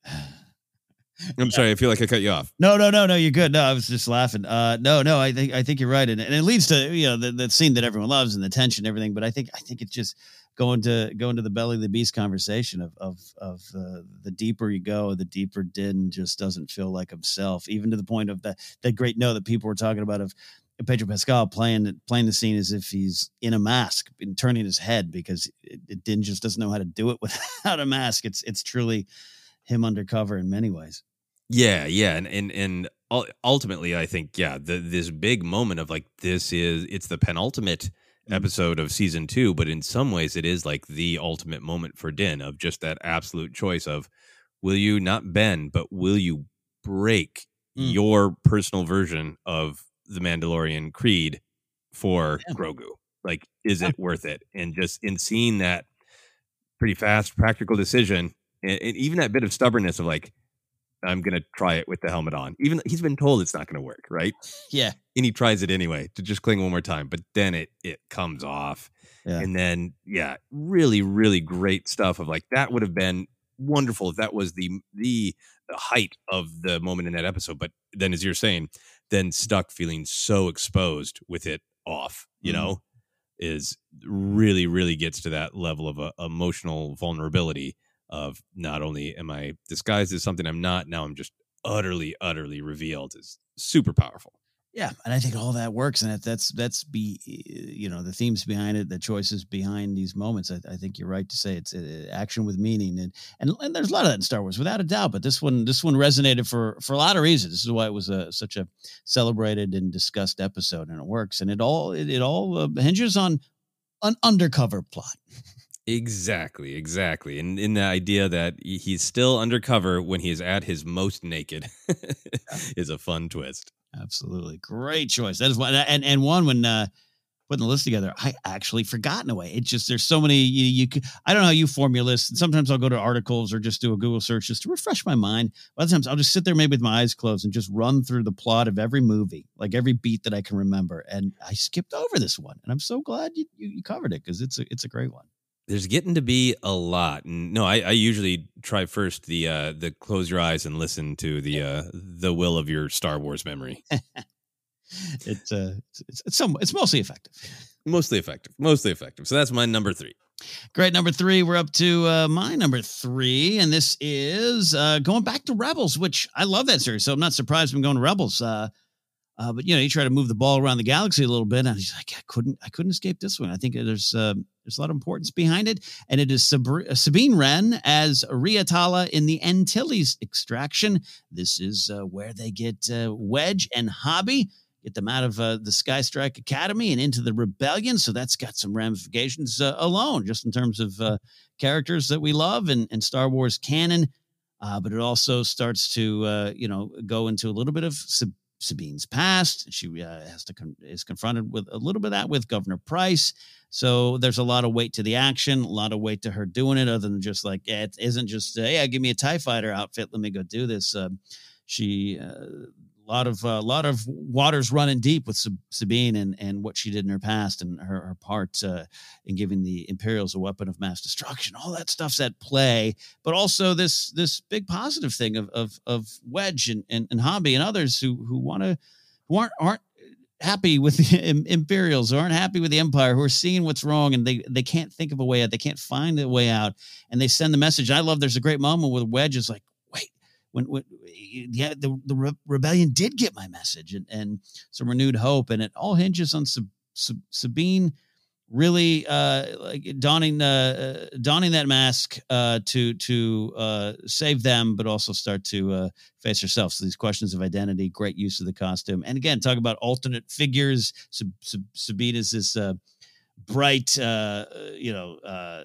I'm yeah. sorry. I feel like I cut you off. No, no, no, no. You're good. No, I was just laughing. Uh, no, no, I think, I think you're right. And, and it leads to, you know, the, the scene that everyone loves and the tension and everything. But I think, I think it's just going to, going to the belly of the beast conversation of, of, of uh, the deeper you go, the deeper Din just doesn't feel like himself, even to the point of that, that great note that people were talking about of Pedro Pascal playing, playing the scene as if he's in a mask and turning his head because it, it Din just doesn't know how to do it without a mask. It's, it's truly him undercover in many ways. Yeah, yeah, and and and ultimately, I think, yeah, the, this big moment of like this is it's the penultimate mm-hmm. episode of season two, but in some ways, it is like the ultimate moment for Din of just that absolute choice of will you not bend, but will you break mm. your personal version of the Mandalorian creed for yeah. Grogu? Like, is yeah. it worth it? And just in seeing that pretty fast, practical decision, and, and even that bit of stubbornness of like, I'm going to try it with the helmet on. Even he's been told it's not going to work, right? Yeah. And he tries it anyway to just cling one more time, but then it it comes off. Yeah. And then, yeah, really, really great stuff of like, that would have been wonderful if that was the, the the height of the moment in that episode. But then, as you're saying, then stuck feeling so exposed with it off, you mm-hmm. know, is really, really gets to that level of uh, emotional vulnerability. Of not only am I disguised as something I'm not, now I'm just utterly, utterly revealed is super powerful. Yeah, and I think all that works, and that's that's be you know the themes behind it, the choices behind these moments. I, I think you're right to say it's uh, action with meaning, and, and and there's a lot of that in Star Wars, without a doubt. But this one, this one resonated for for a lot of reasons. This is why it was a such a celebrated and discussed episode, and it works, and it all it, it all uh, hinges on an undercover plot. Exactly, exactly. And in the idea that he's still undercover when he is at his most naked is a fun twist. Absolutely. Great choice. That is one. And, and one when uh, putting the list together, I actually forgot in a way. It's just, there's so many, you, you could, I don't know how you form your list. Sometimes I'll go to articles or just do a Google search just to refresh my mind. Other times I'll just sit there maybe with my eyes closed and just run through the plot of every movie, like every beat that I can remember. And I skipped over this one. And I'm so glad you, you, you covered it because it's a, it's a great one. There's getting to be a lot. And no, I, I usually try first the uh, the close your eyes and listen to the uh, the will of your Star Wars memory. it's, uh, it's it's some it's mostly effective. Mostly effective. Mostly effective. So that's my number three. Great. Number three. We're up to uh, my number three. And this is uh, going back to Rebels, which I love that series. So I'm not surprised I'm going to Rebels. Uh, Uh, but you know, you try to move the ball around the galaxy a little bit, and he's like, I couldn't, I couldn't escape this one. I think there's uh, there's a lot of importance behind it, and it is Sab- Sabine Wren as Rhea Tala in the Antilles extraction. This is uh, where they get uh, Wedge and Hobby, get them out of uh, the Sky Strike Academy and into the rebellion. So that's got some ramifications uh, alone, just in terms of uh, characters that we love and, and Star Wars canon. Uh, but it also starts to uh, you know go into a little bit of Sab- Sabine's past. She uh, has to con- is confronted with a little bit of that with Governor Price. So there's a lot of weight to the action, a lot of weight to her doing it, other than just like, yeah, it isn't just, uh, hey, give me a TIE fighter outfit, let me go do this. Uh, she, a uh, lot of, a uh, lot of waters running deep with Sab- Sabine and, and what she did in her past and her, her part uh, in giving the Imperials a weapon of mass destruction. All that stuff's at play, but also this, this big positive thing of, of, of Wedge and, and, and Hobby and others who, who want to, who aren't, aren't happy with the Imperials, who aren't happy with the Empire, who are seeing what's wrong, and they, they can't think of a way out. They can't find a way out, and they send the message. I love, there's a great moment where Wedge is like, wait, when, when yeah, the, the re- rebellion did get my message, and, and some renewed hope, and it all hinges on Sab- Sab- Sabine really uh, like donning uh, donning that mask uh, to to uh, save them, but also start to uh, face herself. So these questions of identity, great use of the costume, and again, talk about alternate figures. Sab- Sab- Sabine is this uh, bright, uh, you know. Uh,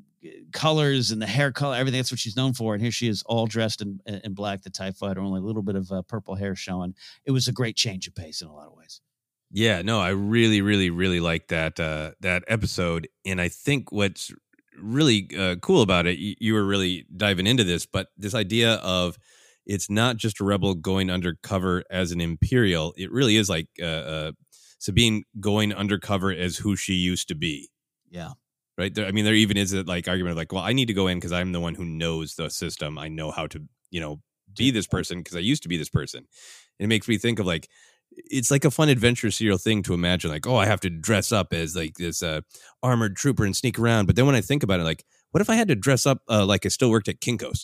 colors and the hair color, everything. That's what she's known for. And here she is all dressed in, in black, the TIE fighter, only a little bit of uh, purple hair showing. It was a great change of pace in a lot of ways. Yeah, no, I really, really, really like that, uh, that episode. And I think what's really uh, cool about it, you, you were really diving into this, but this idea of it's not just a rebel going undercover as an Imperial. It really is like uh, uh, Sabine going undercover as who she used to be. Yeah. Right. There, I mean, there even is a like argument of like, well, I need to go in because I'm the one who knows the system. I know how to, you know, be this person because I used to be this person. And it makes me think of like, it's like a fun adventure serial thing to imagine like, oh, I have to dress up as like this uh, armored trooper and sneak around. But then when I think about it, like, what if I had to dress up uh, like I still worked at Kinko's?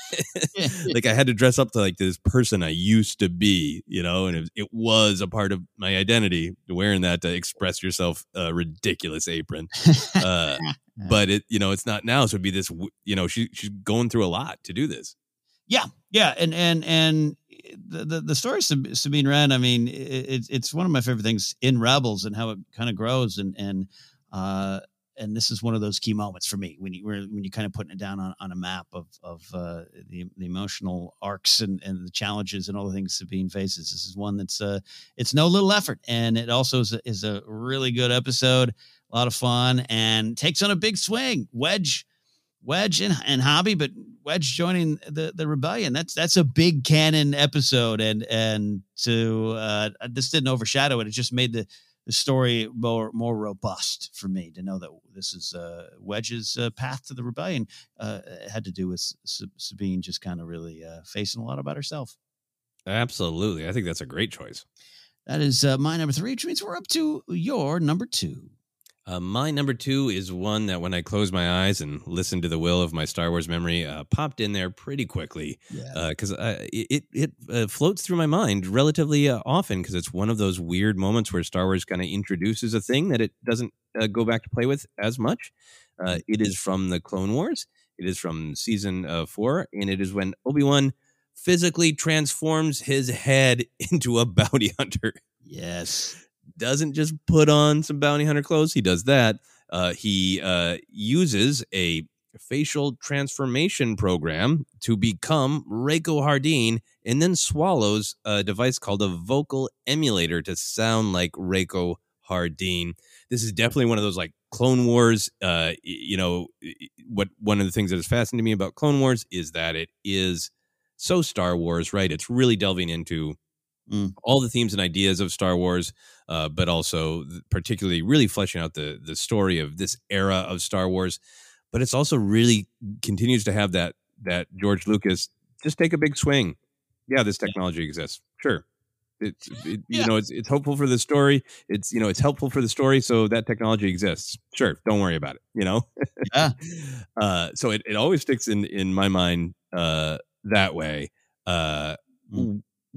Like I had to dress up to like this person I used to be, you know, and it, it was a part of my identity wearing that to express yourself uh, ridiculous apron. Uh, but it, you know, it's not now. So it'd be this, you know, she she's going through a lot to do this. Yeah. Yeah. And, and, and the, the, the story of Sabine Wren, I mean, it, it's one of my favorite things in Rebels and how it kind of grows. And, and, uh, and this is one of those key moments for me when you when you kind of putting it down on, on a map of of uh, the the emotional arcs and, and the challenges and all the things Sabine faces. This is one that's uh, it's no little effort, and it also is a, is a really good episode, a lot of fun, and takes on a big swing. Wedge, Wedge, and, and Hobby, but Wedge joining the, the rebellion. That's that's a big canon episode, and and to uh, this didn't overshadow it. It just made the the story more more robust for me to know that this is uh, Wedge's uh, path to the rebellion. Uh, had to do with S- Sabine just kind of really uh, facing a lot about herself. Absolutely. I think that's a great choice. That is uh, my number three, which means we're up to your number two. Uh, my number two is one that when I closed my eyes and listened to the will of my Star Wars memory, uh, popped in there pretty quickly because yeah. uh, it it uh, floats through my mind relatively uh, often because it's one of those weird moments where Star Wars kind of introduces a thing that it doesn't uh, go back to play with as much. Uh, it is from the Clone Wars. It is from season uh, four, and it is when Obi-Wan physically transforms his head into a bounty hunter. Yes. Doesn't just put on some bounty hunter clothes. He does that. Uh, he uh, uses a facial transformation program to become Rako Hardeen and then swallows a device called a vocal emulator to sound like Rako Hardeen. This is definitely one of those like Clone Wars. Uh, you know, what one of the things that is fascinating to me about Clone Wars is that it is so Star Wars, right? It's really delving into Mm. all the themes and ideas of Star Wars, uh, but also particularly really fleshing out the the story of this era of Star Wars. But it's also really continues to have that that George Lucas just take a big swing. Yeah, this technology yeah. exists. Sure, it's it, yeah. you know it's it's hopeful for the story. It's you know it's helpful for the story. So that technology exists. Sure, don't worry about it. You know, yeah. uh, so it, it always sticks in in my mind uh, that way. Uh, mm.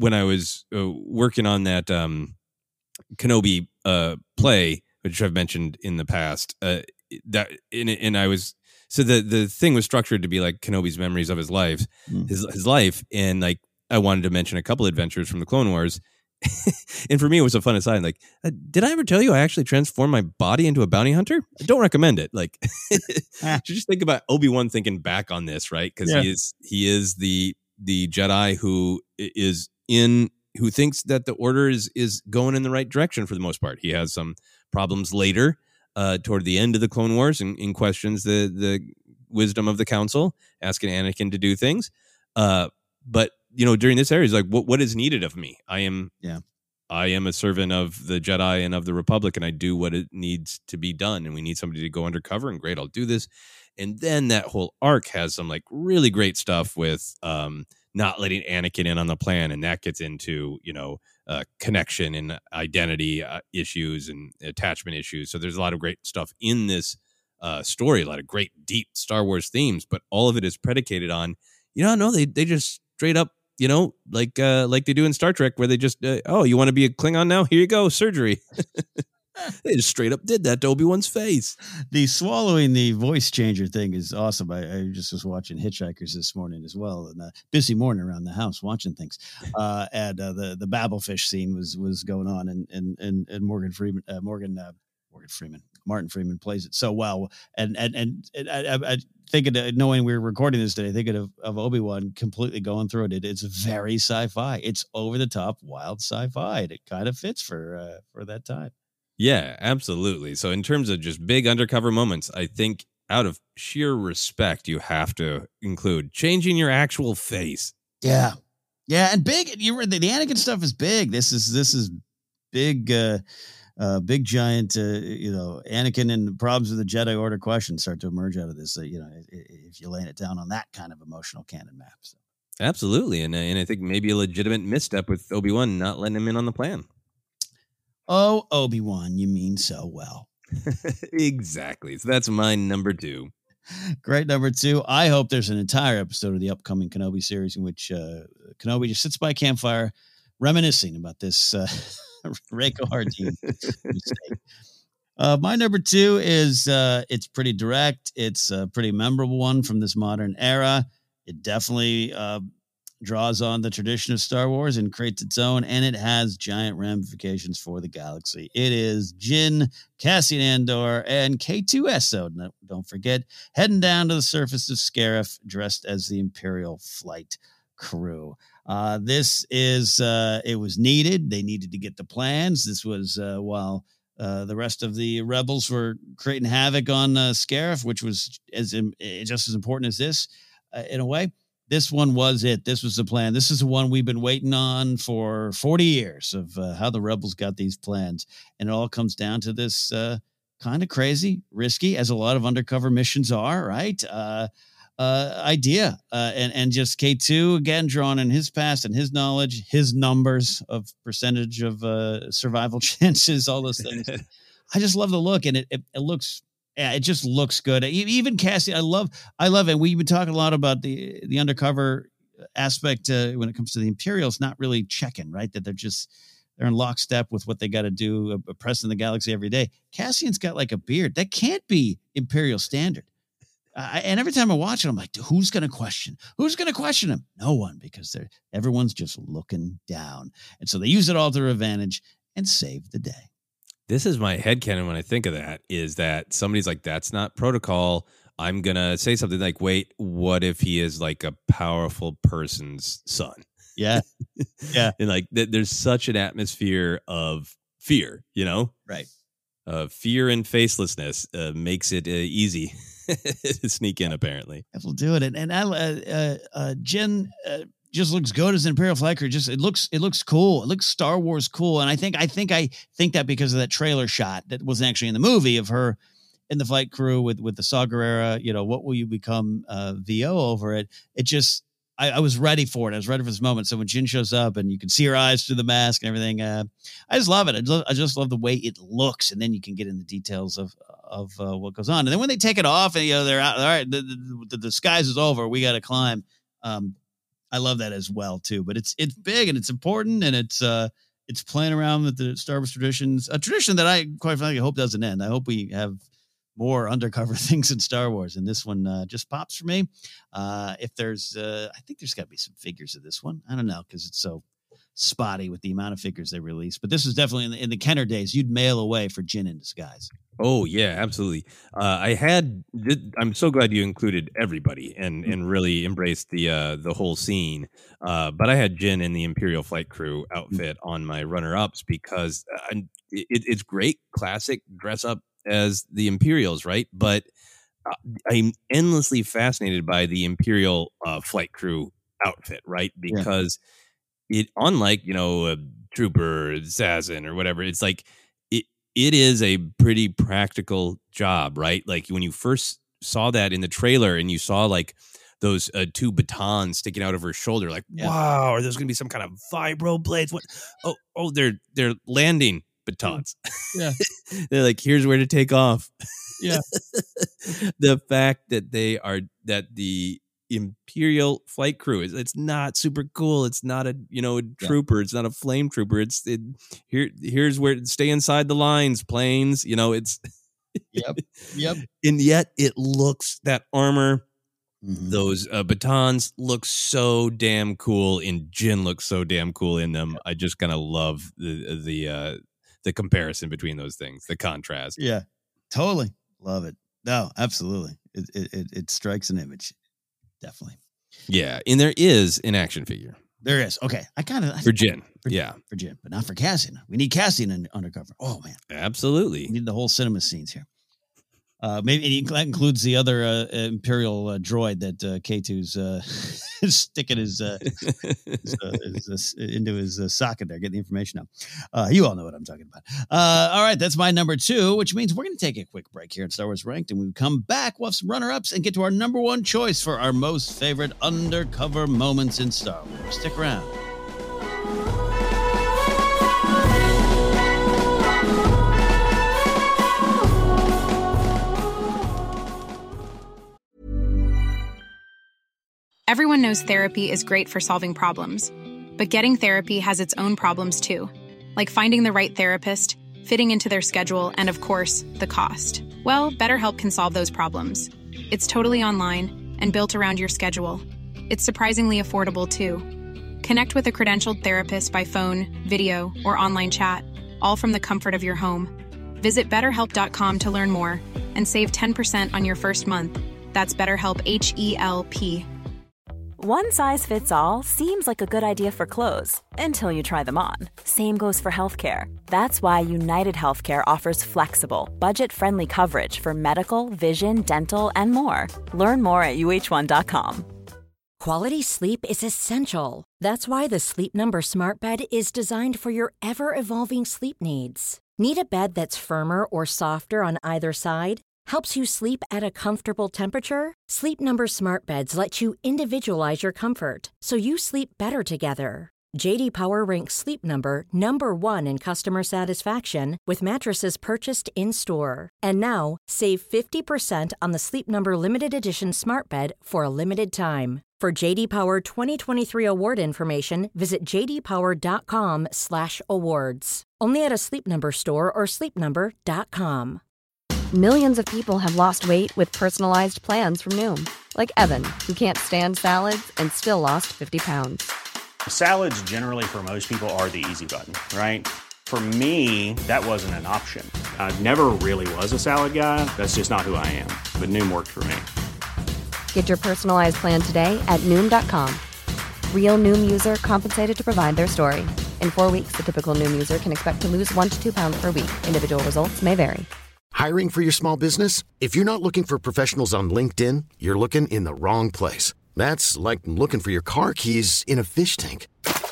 when I was uh, working on that um, Kenobi uh, play, which I've mentioned in the past, uh, that and, and I was so the the thing was structured to be like Kenobi's memories of his life, mm. his his life, and like I wanted to mention a couple adventures from the Clone Wars. And for me, it was a fun aside. Like, uh, did I ever tell you I actually transformed my body into a bounty hunter? I don't recommend it. Like, just think about Obi-Wan thinking back on this, right? Because yeah. he is he is the the Jedi who is in who thinks that the Order is is going in the right direction for the most part. He has some problems later, uh, toward the end of the Clone Wars, and, and questions the the wisdom of the Council, asking Anakin to do things. Uh, but you know, during this era, he's like, what, what is needed of me? I am, yeah, I am a servant of the Jedi and of the Republic, and I do what it needs to be done. And we need somebody to go undercover, and great, I'll do this. And then that whole arc has some like really great stuff with um, not letting Anakin in on the plan. And that gets into, you know, uh, connection and identity uh, issues and attachment issues. So there's a lot of great stuff in this uh, story, a lot of great, deep Star Wars themes, but all of it is predicated on, you know, no, they, they just straight up, you know, like uh, like they do in Star Trek, where they just, uh, oh, you want to be a Klingon now? Here you go, surgery. They just straight up did that to Obi-Wan's face. The swallowing the voice changer thing is awesome. I, I just was watching Hitchhikers this morning as well, and a busy morning around the house watching things. Uh, and uh, the the Babelfish scene was was going on, and and and, and Morgan Freeman, uh, Morgan uh, Morgan Freeman, Martin Freeman plays it so well. And and and, and I, I, I thinking, of, knowing we were recording this today, thinking of, of Obi-Wan completely going through it. it. It's very sci-fi. It's over the top, wild sci-fi, and it kind of fits for uh, for that time. Yeah, absolutely. So in terms of just big undercover moments, I think out of sheer respect, you have to include changing your actual face. Yeah. Yeah. And big, you were the, the Anakin stuff is big. This is, this is big, uh, uh, big giant, uh, you know, Anakin and the problems of the Jedi Order questions start to emerge out of this. Uh, you know, if you're laying it down on that kind of emotional canon map. So. Absolutely. And, and I think maybe a legitimate misstep with Obi-Wan not letting him in on the plan. Oh, Obi-Wan, you mean so well. Exactly. So that's my number two. Great number two. I hope there's an entire episode of the upcoming Kenobi series in which uh, Kenobi just sits by a campfire reminiscing about this uh, Reiko Hardin mistake. Uh, my number two is uh, it's pretty direct. It's a pretty memorable one from this modern era. It definitely uh, draws on the tradition of Star Wars and creates its own, and it has giant ramifications for the galaxy. It is Jyn, Cassian Andor, and K two S O. No, don't forget, heading down to the surface of Scarif, dressed as the Imperial flight crew. Uh, this is, uh, it was needed. They needed to get the plans. This was uh, while uh, the rest of the rebels were creating havoc on uh, Scarif, which was as um, just as important as this uh, in a way. This one was it. This was the plan. This is the one we've been waiting on for forty years of uh, how the rebels got these plans. And it all comes down to this uh, kind of crazy, risky, as a lot of undercover missions are, right? Uh, uh, idea. Uh, and, and just K two, again, drawn in his past and his knowledge, his numbers of percentage of uh, survival chances, all those things. I just love the look, and it, it, it looks... Yeah, it just looks good. Even Cassie, I love, I love it. We've been talking a lot about the the undercover aspect uh, when it comes to the Imperials, not really checking, right? That they're just they're in lockstep with what they got to do, uh, pressing the galaxy every day. Cassian's got like a beard that can't be Imperial standard. Uh, and every time I watch it, I'm like, who's going to question? Who's going to question him? No one, because they're everyone's just looking down, and so they use it all to their advantage and save the day. This is my headcanon when I think of that, is that somebody's like, that's not protocol. I'm going to say something like, wait, what if he is like a powerful person's son? Yeah. Yeah. And like, th- there's such an atmosphere of fear, you know? Right. Uh, fear and facelessness uh, makes it uh, easy to sneak in, apparently. We'll do it. And, and I, uh, uh, uh, Jyn, uh, just looks good as an Imperial flight crew. Just it looks it looks cool. It looks Star Wars cool. And I think I think I think that because of that trailer shot that wasn't actually in the movie of her in the flight crew with with the Saw Gerrera, you know, what will you become uh, V O over it? It just I, I was ready for it. I was ready for this moment. So when Jyn shows up and you can see her eyes through the mask and everything, uh, I just love it. I just, I just love the way it looks. And then you can get in the details of of uh, what goes on. And then when they take it off and you know they're out, all right, the, the, the disguise is over. We got to climb. Um, I love that as well too. But it's it's big and it's important, and it's uh it's playing around with the Star Wars traditions, a tradition that I quite frankly hope doesn't end. I hope we have more undercover things in Star Wars, and this one uh, just pops for me. Uh, if there's, uh, I think there's got to be some figures of this one. I don't know because it's so spotty with the amount of figures they release. But this was definitely in the, in the Kenner days. You'd mail away for Jyn in Disguise. Oh yeah, absolutely. Uh, I had. I'm so glad you included everybody and and really embraced the uh, the whole scene. Uh, but I had Jyn in the Imperial Flight Crew outfit on my runner ups because I, it, it's great, classic dress up as the Imperials, right? But uh, I'm endlessly fascinated by the Imperial uh, Flight Crew outfit, right? Because yeah. it, unlike you know a trooper, assassin, or whatever, it's like. It is a pretty practical job, right? Like when you first saw that in the trailer and you saw like those uh, two batons sticking out of her shoulder, like, yeah. wow, are those going to be some kind of vibro blades? What? Oh, oh, they're they're landing batons. Yeah. They're like, here's where to take off. Yeah. The fact that they are, that the Imperial Flight Crew is, it's not super cool. It's not a, you know, a trooper. Yeah. It's not a flame trooper. It's it, here. Here's where, stay inside the lines, planes. You know, it's. Yep. Yep. And yet it looks, that armor, mm-hmm. those uh, batons look so damn cool, and Jyn looks so damn cool in them. I just kind of love the the uh, the comparison between those things, the contrast. Yeah, totally love it. No, absolutely. It it it, it strikes an image. Definitely. Yeah, and there is an action figure. There is. Okay, I kind of for Jyn. For, yeah, for Jyn, but not for Cassian. We need Cassian in undercover. Oh man, absolutely. We need the whole cinema scenes here. Uh, maybe that includes the other uh, Imperial uh, droid that uh, K two's uh, sticking his, uh, his, uh, his uh, into his uh, socket there, getting the information out. Uh, you all know what I'm talking about. Uh, all right, that's my number two, which means we're going to take a quick break here at Star Wars Ranked, and when we come back, we'll have some runner-ups and get to our number one choice for our most favorite undercover moments in Star Wars. Stick around. Everyone knows therapy is great for solving problems, but getting therapy has its own problems too, like finding the right therapist, fitting into their schedule, and of course, the cost. Well, BetterHelp can solve those problems. It's totally online and built around your schedule. It's surprisingly affordable too. Connect with a credentialed therapist by phone, video, or online chat, all from the comfort of your home. Visit better help dot com to learn more and save ten percent on your first month. That's BetterHelp, H E L P. One size fits all seems like a good idea for clothes until you try them on. Same goes for healthcare. That's why United Healthcare offers flexible, budget-friendly coverage for medical, vision, dental, and more. Learn more at U H one dot com. Quality sleep is essential. That's why the Sleep Number Smart Bed is designed for your ever-evolving sleep needs. Need a bed that's firmer or softer on either side? Helps you sleep at a comfortable temperature? Sleep Number Smart Beds let you individualize your comfort, so you sleep better together. J D Power ranks Sleep Number number one in customer satisfaction with mattresses purchased in-store. And now, save fifty percent on the Sleep Number Limited Edition Smart Bed for a limited time. For J D Power twenty twenty-three award information, visit j d power dot com slash awards. Only at a Sleep Number store or sleep number dot com. Millions of people have lost weight with personalized plans from Noom. Like Evan, who can't stand salads and still lost fifty pounds. Salads generally for most people are the easy button, right? For me, that wasn't an option. I never really was a salad guy. That's just not who I am. But Noom worked for me. Get your personalized plan today at Noom dot com. Real Noom user compensated to provide their story. In four weeks, the typical Noom user can expect to lose one to two pounds per week. Individual results may vary. Hiring for your small business? If you're not looking for professionals on LinkedIn, you're looking in the wrong place. That's like looking for your car keys in a fish tank.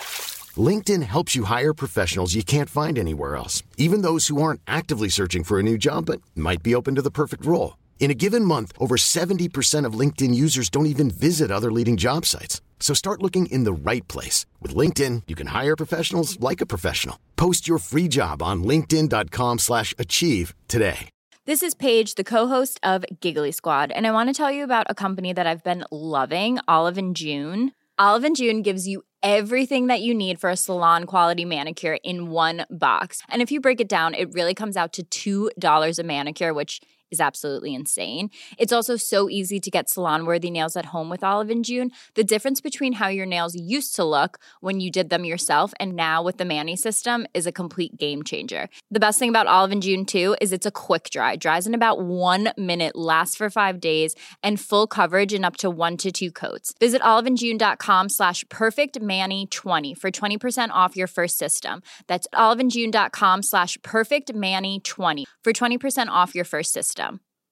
LinkedIn helps you hire professionals you can't find anywhere else, even those who aren't actively searching for a new job but might be open to the perfect role. In a given month, over seventy percent of LinkedIn users don't even visit other leading job sites. So start looking in the right place. With LinkedIn, you can hire professionals like a professional. Post your free job on linkedin dot com slash achieve today. This is Paige, the co-host of Giggly Squad, and I want to tell you about a company that I've been loving, Olive and June. Olive and June gives you everything that you need for a salon-quality manicure in one box. And if you break it down, it really comes out to two dollars a manicure, which is absolutely insane. It's also so easy to get salon-worthy nails at home with Olive and June. The difference between how your nails used to look when you did them yourself and now with the Mani system is a complete game changer. The best thing about Olive and June, too, is it's a quick dry. Dries in about one minute, lasts for five days, and full coverage in up to one to two coats. Visit oliveandjune.com slash perfectmani20 for twenty percent off your first system. That's oliveandjune.com slash perfectmani20 for twenty percent off your first system.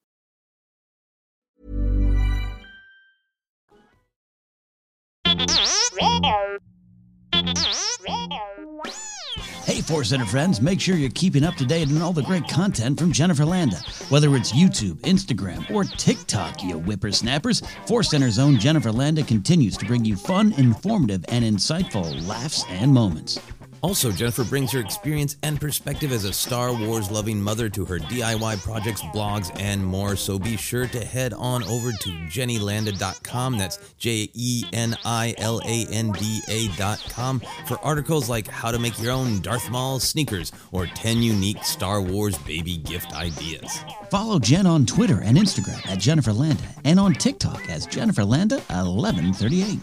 Hey, Force Center friends, make sure you're keeping up to date on all the great content from Jennifer Landa. Whether it's YouTube, Instagram, or TikTok, you whippersnappers, Force Center's own Jennifer Landa continues to bring you fun, informative, and insightful laughs and moments. Also, Jennifer brings her experience and perspective as a Star Wars-loving mother to her D I Y projects, blogs, and more. So be sure to head on over to jenny landa dot com. That's J E N I L A N D A dot com for articles like how to make your own Darth Maul sneakers or ten unique Star Wars baby gift ideas. Follow Jen on Twitter and Instagram at Jennifer Landa and on TikTok as Jennifer Landa eleven thirty-eight.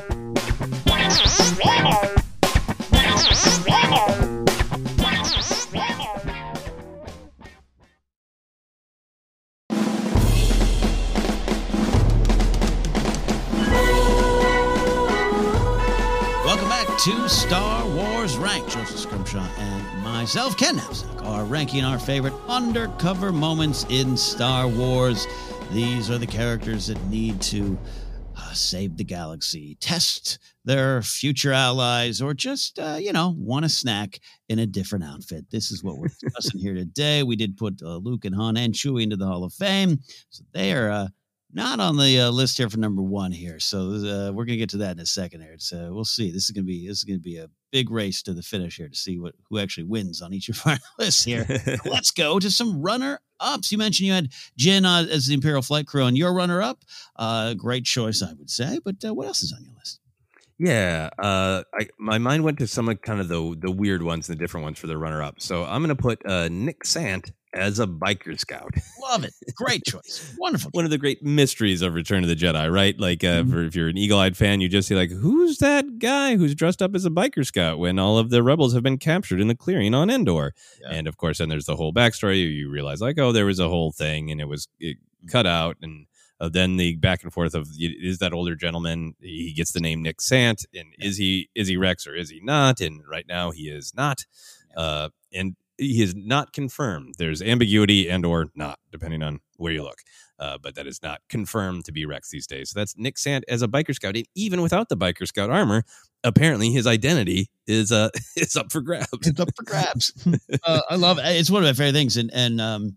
Welcome back to Star Wars Rank. Joseph Scrimshaw and myself, Ken Knapsack, are ranking our favorite undercover moments in Star Wars. These are the characters that need to uh, save the galaxy, test their future allies, or just, uh, you know, want a snack in a different outfit. This is what we're discussing here today. We did put uh, Luke and Han and Chewie into the Hall of Fame, so they are uh, not on the uh, list here for number one here. So uh, we're gonna get to that in a second here. So we'll see. This is gonna be this is gonna be a big race to the finish here to see what who actually wins on each of our lists here. Let's go to some runner-ups. You mentioned you had Jin uh, as the Imperial Flight Crew on your runner-up. Uh, great choice, I would say. But uh, what else is on your list? Yeah, uh, I, my mind went to some of kind of the the weird ones and the different ones for the runner-up. So I'm going to put uh, Nick Sant as a biker scout. Love it. Great choice. Wonderful. One of the great mysteries of Return of the Jedi, right? Like, uh, Mm-hmm. for, if you're an eagle-eyed fan, you just see, like, who's that guy who's dressed up as a biker scout when all of the rebels have been captured in the clearing on Endor? Yeah. And, of course, then there's the whole backstory. You realize, like, oh, there was a whole thing, and it was it cut out, and uh, then the back and forth of, is that older gentleman, he gets the name Nick Sant, and is he is he Rex or is he not? And right now he is not. Uh, and he is not confirmed. There's ambiguity and or not, depending on where you look. Uh, but that is not confirmed to be Rex these days. So that's Nick Sant as a biker scout. And even without the biker scout armor, apparently his identity is uh is up for grabs. It's up for grabs. uh, I love it. It's one of my favorite things. And and um,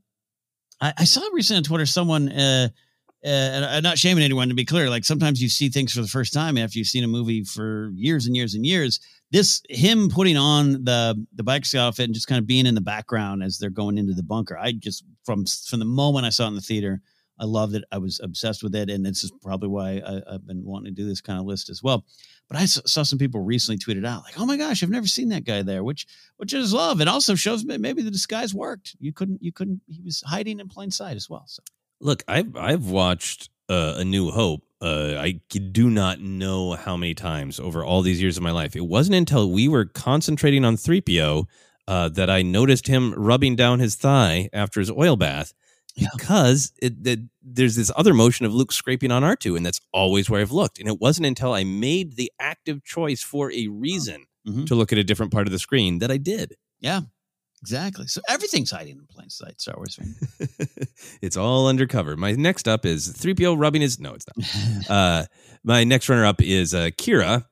I, I saw recently on Twitter someone, uh, uh, and I'm not shaming anyone, to be clear, like sometimes you see things for the first time after you've seen a movie for years and years and years. This, him putting on the the biker scout outfit and just kind of being in the background as they're going into the bunker. I just, from from the moment I saw it in the theater, I loved it. I was obsessed with it. And this is probably why I, I've been wanting to do this kind of list as well. But I saw some people recently tweeted out like, oh my gosh, I've never seen that guy there, which, which is love. It also shows maybe the disguise worked. You couldn't, you couldn't, he was hiding in plain sight as well. So look, I've, I've watched uh, A New Hope. Uh, I do not know how many times over all these years of my life. It wasn't until we were concentrating on three P O uh, that I noticed him rubbing down his thigh after his oil bath. Yeah. Because it, it, there's this other motion of Luke scraping on R two, and that's always where I've looked. And it wasn't until I made the active choice for a reason mm-hmm. to look at a different part of the screen that I did. Yeah, exactly. So everything's hiding in plain sight, Star Wars fan. It's all undercover. My next up is three P O rubbing his... No, it's not. uh, my next runner-up is uh, Kira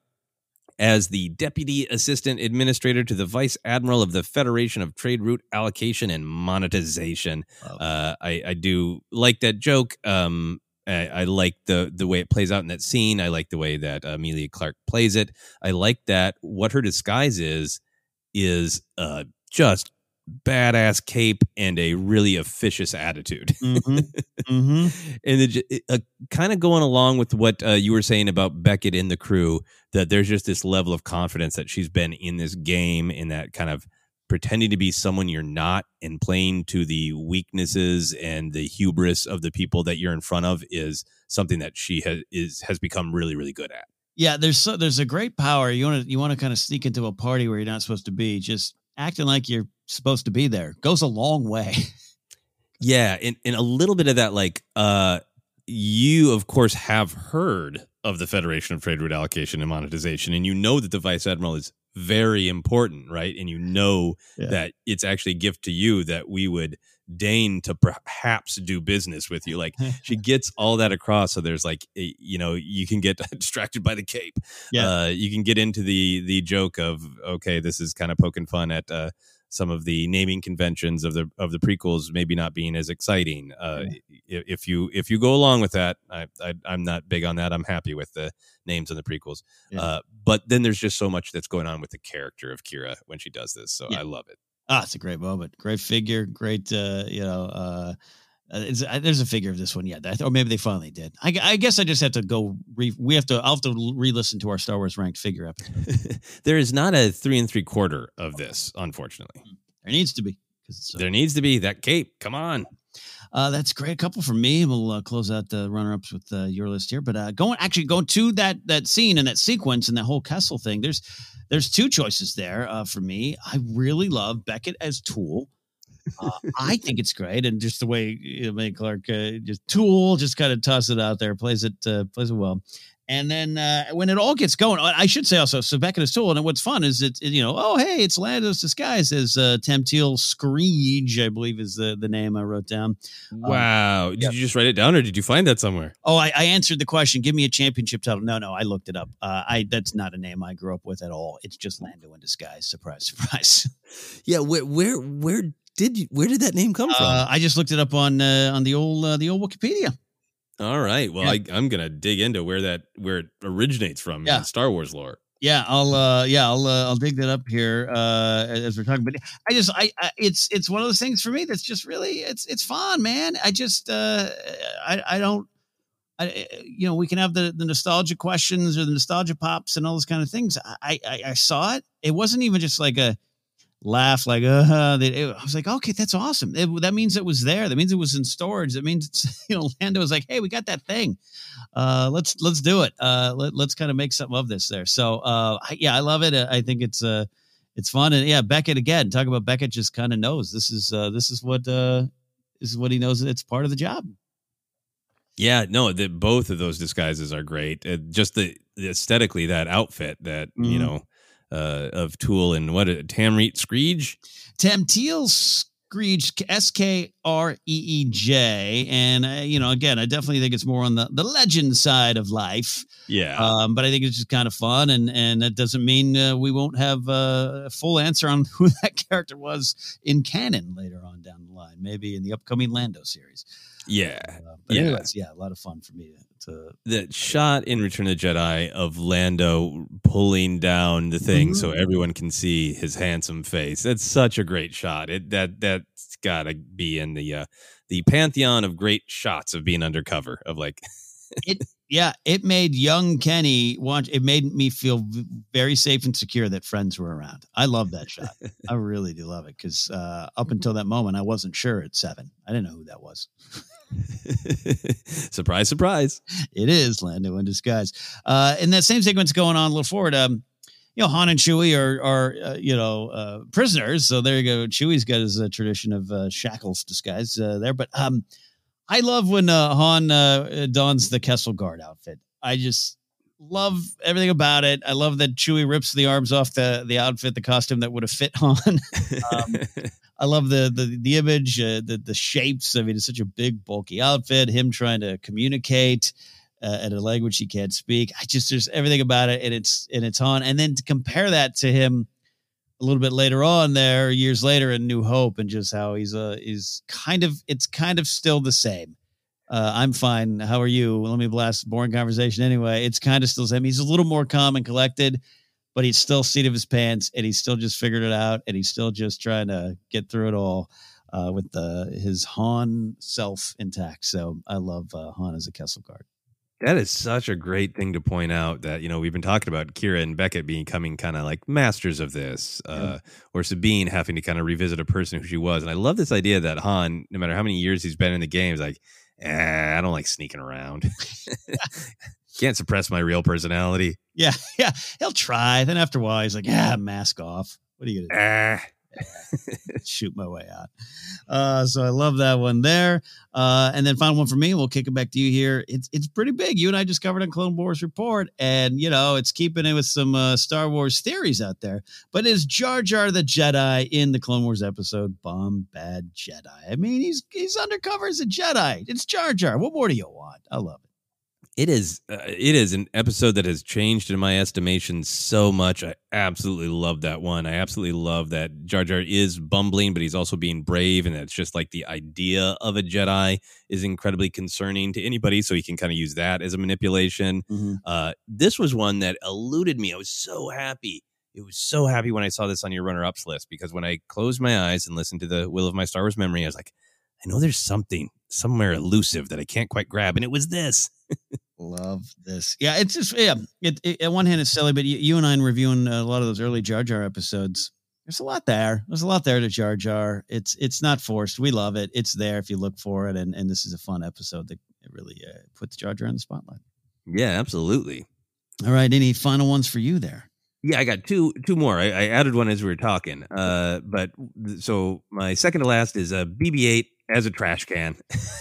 as the Deputy Assistant Administrator to the Vice Admiral of the Federation of Trade Route Allocation and Monetization. Oh. Uh, I, I do like that joke. Um, I, I like the the way it plays out in that scene. I like the way that Amelia Clark plays it. I like that what her disguise is, is uh, just badass cape and a really officious attitude. Mm-hmm. Mm-hmm. And it, it, uh, kind of going along with what uh, you were saying about Beckett in the crew, that there's just this level of confidence that she's been in this game, in that kind of pretending to be someone you're not and playing to the weaknesses and the hubris of the people that you're in front of is something that she has is has become really, really good at. Yeah, there's so, there's a great power. You want to you want to kind of sneak into a party where you're not supposed to be. Just acting like you're supposed to be there goes a long way. Yeah, and, and a little bit of that, like, uh, you, of course, have heard of the Federation of Trade Route Allocation and Monetization, and you know that the Vice Admiral is very important, right? And you know yeah. that it's actually a gift to you that we would deign to perhaps do business with you. Like, she gets all that across. So there's like, a, you know, you can get distracted by the cape. Yeah. Uh, you can get into the the joke of, okay, this is kind of poking fun at uh, some of the naming conventions of the of the prequels maybe not being as exciting. Uh, yeah. If you if you go along with that, I, I I'm not big on that. I'm happy with the names in the prequels. Yeah. Uh, but then there's just so much that's going on with the character of Kira when she does this. So yeah. I love it. Ah, it's a great moment. Great figure. Great, uh, you know, uh, it's, uh, there's a figure of this one yet. Or maybe they finally did. I, I guess I just have to go. Re, we have to, I'll have to re-listen to our Star Wars ranked figure episode. There is not a three and three quarter of this, unfortunately. There needs to be. So. There needs to be that cape. Come on. Uh, that's great. A couple from me. We'll uh, close out the runner-ups with uh, your list here. But uh, going actually going to that that scene and that sequence and that whole Kessel thing. There's there's two choices there uh, for me. I really love Beckett as Tool. Uh, I think it's great, and just the way you know, Clark uh, just Tool just kind of toss it out there, plays it uh, plays it well. And then uh, when it all gets going, I should say also, so Beckett is Tool, and what's fun is it's, you know, oh, hey, it's Lando's disguise as uh, Tamtil Screech, I believe is the, the name I wrote down. Wow. Um, did yeah. you just write it down, or did you find that somewhere? Oh, I, I answered the question, give me a championship title. No, no, I looked it up. Uh, I That's not a name I grew up with at all. It's just Lando in disguise. Surprise, surprise. Yeah, where where where did you, where did that name come from? Uh, I just looked it up on uh, on the old uh, the old Wikipedia. All right. Well, yeah. I, I'm gonna dig into where that where it originates from yeah. in Star Wars lore. Yeah, I'll uh, yeah, I'll uh, I'll dig that up here uh, as we're talking. But I just I, I it's it's one of those things for me that's just really it's it's fun, man. I just uh, I I don't I you know we can have the the nostalgia questions or the nostalgia pops and all those kind of things. I I, I saw it. It wasn't even just like a laugh like uh they, I was like, okay, that's awesome. It, that means it was there. That means it was in storage. That means it's, you know, Lando was like, hey, we got that thing. Uh, let's let's do it. Uh, let, let's kind of make something of this there. So uh, I, yeah, I love it. I think it's uh it's fun. And yeah, Beckett again. Talk about Beckett just kind of knows this is uh, this is what uh, this is what he knows. It's part of the job. Yeah, no, the, both of those disguises are great. Uh, just the, the aesthetically, that outfit that mm-hmm. you know. Uh, of Tool and what Tamreet Screech, Tamtil Screech, S K R E E J, and uh, you know, again, I definitely think it's more on the, the legend side of life. Yeah, um, but I think it's just kind of fun, and and that doesn't mean uh, we won't have uh, a full answer on who that character was in canon later on down the line, maybe in the upcoming Lando series. Yeah, uh, but yeah, anyways, yeah, a lot of fun for me to. to that shot in Return of the Jedi of Lando pulling down the thing mm-hmm. so everyone can see his handsome face. That's such a great shot. It that that's got to be in the uh, the pantheon of great shots of being undercover. Of like, it yeah, it made young Kenny watch. It made me feel very safe and secure that friends were around. I love that shot. I really do love it because uh, up until that moment, I wasn't sure at seven. I didn't know who that was. Surprise, surprise. It is Lando in disguise. Uh, and that same sequence going on a little forward. Um, you know, Han and Chewie are, are uh, you know, uh, prisoners. So there you go. Chewie's got his uh, tradition of uh, shackles disguise uh, there. But um, I love when uh, Han uh, dons the Kessel Guard outfit. I just love everything about it. I love that Chewie rips the arms off the, the outfit, the costume that would have fit Han. um, I love the the the image, uh, the the shapes. I mean, it's such a big, bulky outfit. Him trying to communicate uh, in a language he can't speak. I just there's everything about it, and it's and it's on. And then to compare that to him a little bit later on, there years later in New Hope, and just how he's uh is kind of it's kind of still the same. Uh, I'm fine. How are you? Let me blast boring conversation anyway. It's kind of still the same. He's a little more calm and collected. but he's still seat of his pants, and he's still just figured it out, and he's still just trying to get through it all uh, with the, his Han self intact. So I love uh, Han as a Kessel Guard. That is such a great thing to point out that, you know, we've been talking about Kira and Beckett becoming kind of like masters of this, uh, yeah. or Sabine having to kind of revisit a person who she was. And I love this idea that Han, no matter how many years he's been in the game, is like, eh, I don't like sneaking around. Can't suppress my real personality. Yeah, yeah. He'll try. Then after a while, he's like, yeah, mask off. What are you going to do? Ah. Shoot my way out. Uh, so I love that one there. Uh, and then final one for me, we'll kick it back to you here. It's it's pretty big. You and I just covered on Clone Wars Report, and, you know, it's keeping it with some uh, Star Wars theories out there. But is Jar Jar the Jedi in the Clone Wars episode Bomb Bad Jedi? I mean, he's he's undercover as a Jedi. It's Jar Jar. What more do you want? I love it. It is uh, it is an episode that has changed in my estimation so much. I absolutely love that one. I absolutely love that Jar Jar is bumbling, but he's also being brave, and it's just like the idea of a Jedi is incredibly concerning to anybody, so he can kind of use that as a manipulation. Mm-hmm. Uh, this was one that eluded me. I was so happy. It was so happy when I saw this on your runner-ups list, because when I closed my eyes and listened to the Will of My Star Wars Memory, I was like, I know there's something somewhere elusive that I can't quite grab, and it was this. Love this. Yeah, it's just, yeah, it, it, at one hand it's silly, but you, you and I in reviewing a lot of those early Jar Jar episodes, there's a lot there. There's a lot there to Jar Jar. It's it's not forced. We love it. It's there if you look for it, and, and this is a fun episode that really uh, puts Jar Jar in the spotlight. Yeah, absolutely. All right, any final ones for you there? Yeah, I got two two more. I, I added one as we were talking. Uh, but th- so my second to last is a B B eight as a trash can.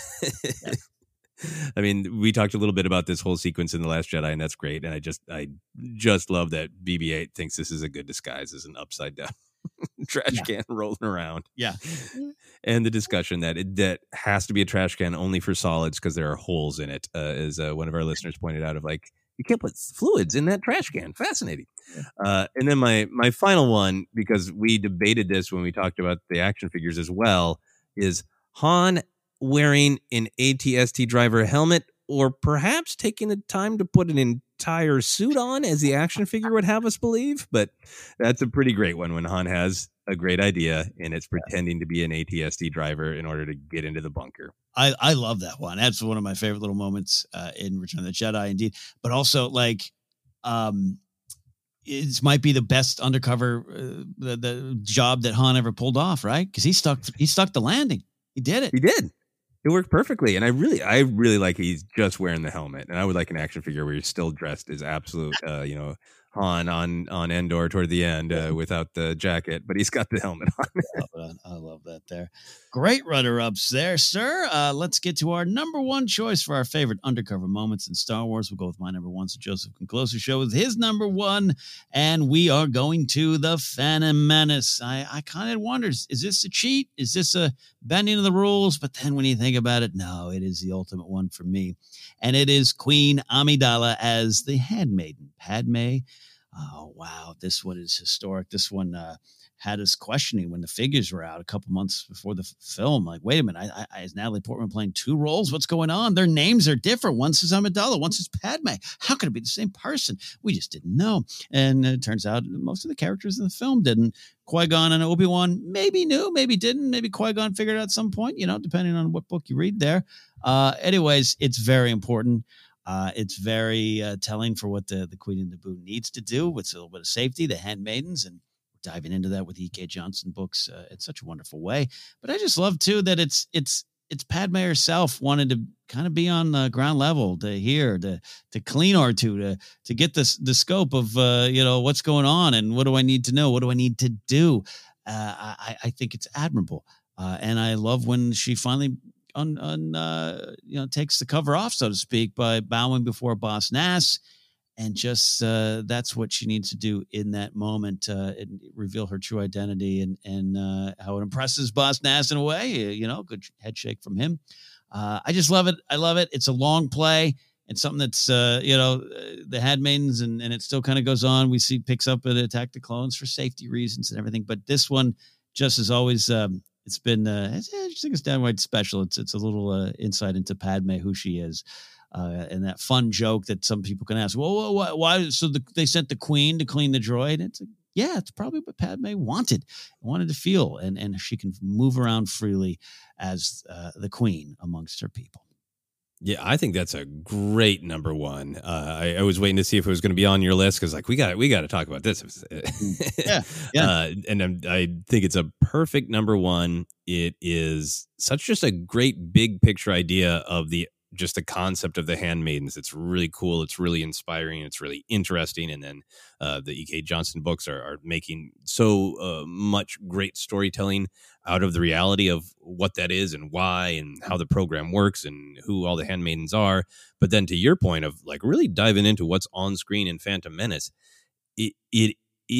I mean, we talked a little bit about this whole sequence in The Last Jedi, and that's great. And I just, I just love that B B eight thinks this is a good disguise as an upside down trash yeah. can rolling around. Yeah, and the discussion that it, that has to be a trash can only for solids because there are holes in it, uh, as uh, one of our listeners pointed out. Of like, you can't put fluids in that trash can. Fascinating. Yeah. Uh, and then my my final one, because we debated this when we talked about the action figures as well, is Han wearing an A T S T driver helmet, or perhaps taking the time to put an entire suit on, as the action figure would have us believe. But that's a pretty great one when Han has a great idea and it's pretending to be an A T S T driver in order to get into the bunker. I, I love that one. That's one of my favorite little moments uh, in Return of the Jedi, indeed. But also, like, um, it might be the best undercover uh, the, the job that Han ever pulled off, right? Because he stuck he stuck the landing. He did it. He did. It worked perfectly. And I really, I really like he's just wearing the helmet. And I would like an action figure where he's still dressed as absolute, uh, you know, Han on, on Endor toward the end uh, without the jacket, but he's got the helmet on. I love that. I love that there. Great runner-ups there, sir. Uh, let's get to our number one choice for our favorite undercover moments in Star Wars. We'll go with my number one, so Joseph can close the show with his number one. And we are going to The Phantom Menace. I, I kind of wondered, is this a cheat? Is this a bending of the rules? But then when you think about it, no, it is the ultimate one for me. And it is Queen Amidala as the handmaiden, Padme. Oh, wow. This one is historic. This one uh, had us questioning when the figures were out a couple months before the f- film. Like, wait a minute. I, I, is Natalie Portman playing two roles? What's going on? Their names are different. One says Amidala. One says Padme. How could it be the same person? We just didn't know. And it turns out most of the characters in the film didn't. Qui-Gon and Obi-Wan maybe knew, maybe didn't. Maybe Qui-Gon figured it out at some point, you know, depending on what book you read there. Uh, anyways, it's very important. Uh, it's very uh, telling for what the, the Queen of Naboo needs to do with a little bit of safety, the handmaidens, and diving into that with E K. Johnson books uh, in such a wonderful way. But I just love, too, that it's it's it's Padme herself wanted to kind of be on the ground level, to hear, to to clean R two, to to get this the scope of, uh, you know, what's going on and what do I need to know? What do I need to do? Uh, I, I think it's admirable. Uh, and I love when she finally... On, on uh, you know, takes the cover off, so to speak, by bowing before Boss Nass, and just uh, that's what she needs to do in that moment, uh, and reveal her true identity, and and uh, how it impresses Boss Nass in a way. You know, good head shake from him. Uh, I just love it. I love it. It's a long play. It's something that's uh, you know, the handmaidens, and and it still kind of goes on. We see picks up at Attack the Clones for safety reasons and everything, but this one just is always. Um, It's been, uh, it's, I just think it's downright special. It's it's a little uh, insight into Padme, who she is, uh, and that fun joke that some people can ask. Well, why? why so the, they sent the Queen to clean the droid? It's like, yeah, it's probably what Padme wanted, wanted to feel, and and she can move around freely as uh, the Queen amongst her people. Yeah, I think that's a great number one. Uh, I, I was waiting to see if it was going to be on your list because, like, we got we got to talk about this. yeah, yeah. Uh, and I'm, I think it's a perfect number one. It is such just a great big picture idea of the just the concept of the handmaidens. It's really cool. It's really inspiring. It's really interesting. And then uh, the E K. Johnston books are, are making so uh, much great storytelling out of the reality of what that is and why and how the program works and who all the handmaidens are. But then to your point of like really diving into what's on screen in Phantom Menace, it it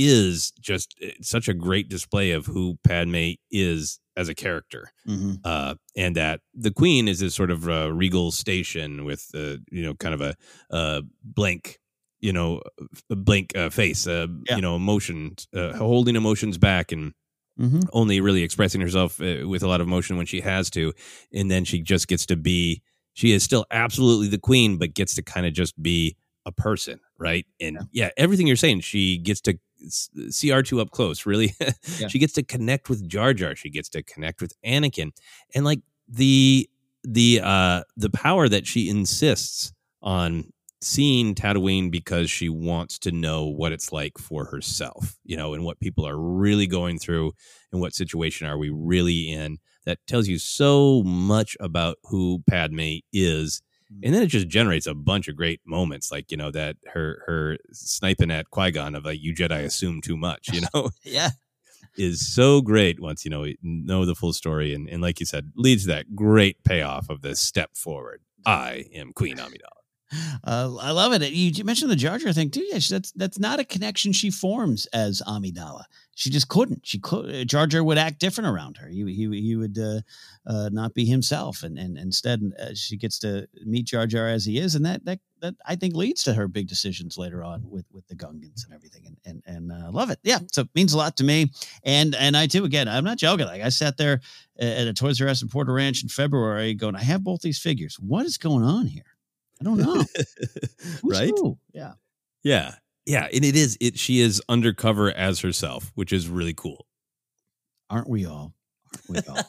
is just such a great display of who Padme is as a character. Mm-hmm. Uh, and that the Queen is this sort of uh, regal station with, uh, you know, kind of a uh, blank, you know, a blank uh, face, uh, yeah. you know, emotions, uh, holding emotions back and mm-hmm. only really expressing herself uh, with a lot of emotion when she has to. And then she just gets to be, she is still absolutely the Queen, but gets to kind of just be a person, right? And yeah, yeah everything you're saying, she gets to see R two up close, really. yeah. She gets to connect with Jar Jar. She gets to connect with Anakin. And like the the uh the power that she insists on seeing Tatooine because she wants to know what it's like for herself, you know, and what people are really going through and what situation are we really in. That tells you so much about who Padme is. And then it just generates a bunch of great moments, like, you know, that her her sniping at Qui-Gon of like, you Jedi assume too much, you know, yeah, is so great once, you know, know the full story. And, and like you said, leads to that great payoff of the step forward. I am Queen Amidala. Uh, I love it. You, you mentioned the Jar Jar thing too. Yeah, she, that's that's not a connection she forms as Amidala. She just couldn't. She could. Jar Jar would act different around her. He he he would uh, uh, not be himself, and and instead uh, she gets to meet Jar Jar as he is, and that that that I think leads to her big decisions later on with with the Gungans and everything. And and and uh, love it. Yeah, so it means a lot to me, and and I too. Again, I'm not joking. Like I sat there at a Toys R Us in Porter Ranch in February, going, I have both these figures. What is going on here? I don't know. Right? Who? Yeah. Yeah. Yeah. And it is, it, she is undercover as herself, which is really cool. Aren't we all? Aren't we all?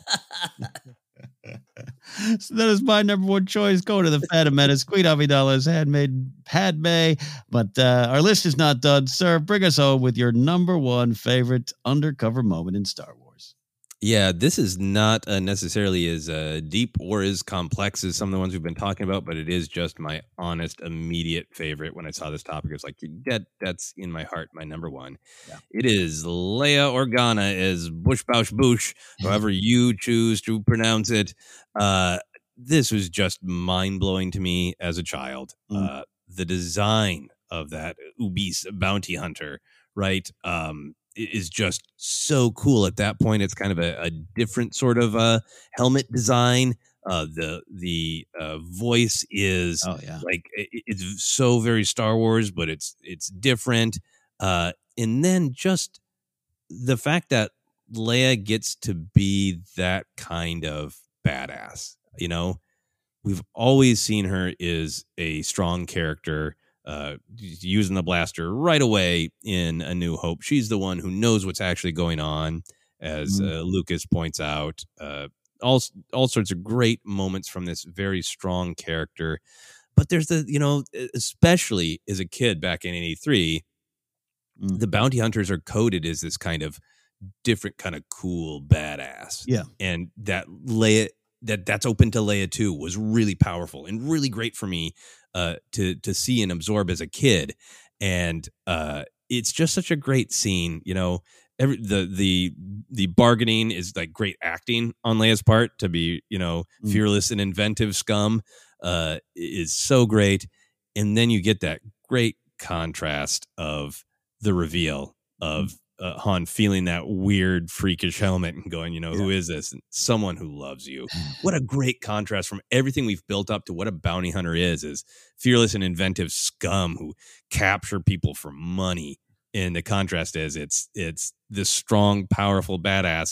So that is my number one choice. Go to the Phantom Menace. Queen Amidala's handmade Padme. But uh, our list is not done, sir. Bring us home with your number one favorite undercover moment in Star Wars. Yeah, this is not uh, necessarily as uh, deep or as complex as some of the ones we've been talking about, but it is just my honest, immediate favorite. When I saw this topic, it was like, that, that's in my heart, my number one. Yeah. It is Leia Organa as Bush Bausch Bush, however you choose to pronounce it. Uh, this was just mind-blowing to me as a child. Mm. Uh, the design of that obese bounty hunter, right? Um, is just so cool. At that point, it's kind of a, a different sort of uh, helmet design. Uh, the the uh, voice is oh, yeah. like it, it's so very Star Wars, but it's it's different. Uh, and then just the fact that Leia gets to be that kind of badass. You know, we've always seen her as a strong character. Uh, using the blaster right away in A New Hope. She's the one who knows what's actually going on, as uh, Lucas points out. Uh, all all sorts of great moments from this very strong character. But there's the, you know, especially as a kid back in eighty-three, mm. the bounty hunters are coded as this kind of different kind of cool badass. Yeah. And that Leia, that that's open to Leia too, was really powerful and really great for me uh, to to see and absorb as a kid. And uh, it's just such a great scene, you know. Every the the the bargaining is like great acting on Leia's part to be, you know, mm. fearless and inventive scum uh, is so great. And then you get that great contrast of the reveal of uh, Han feeling that weird, freakish helmet and going, you know, yeah. who is this? And someone who loves you. What a great contrast from everything we've built up to what a bounty hunter is, is fearless and inventive scum who capture people for money. And the contrast is it's it's this strong, powerful badass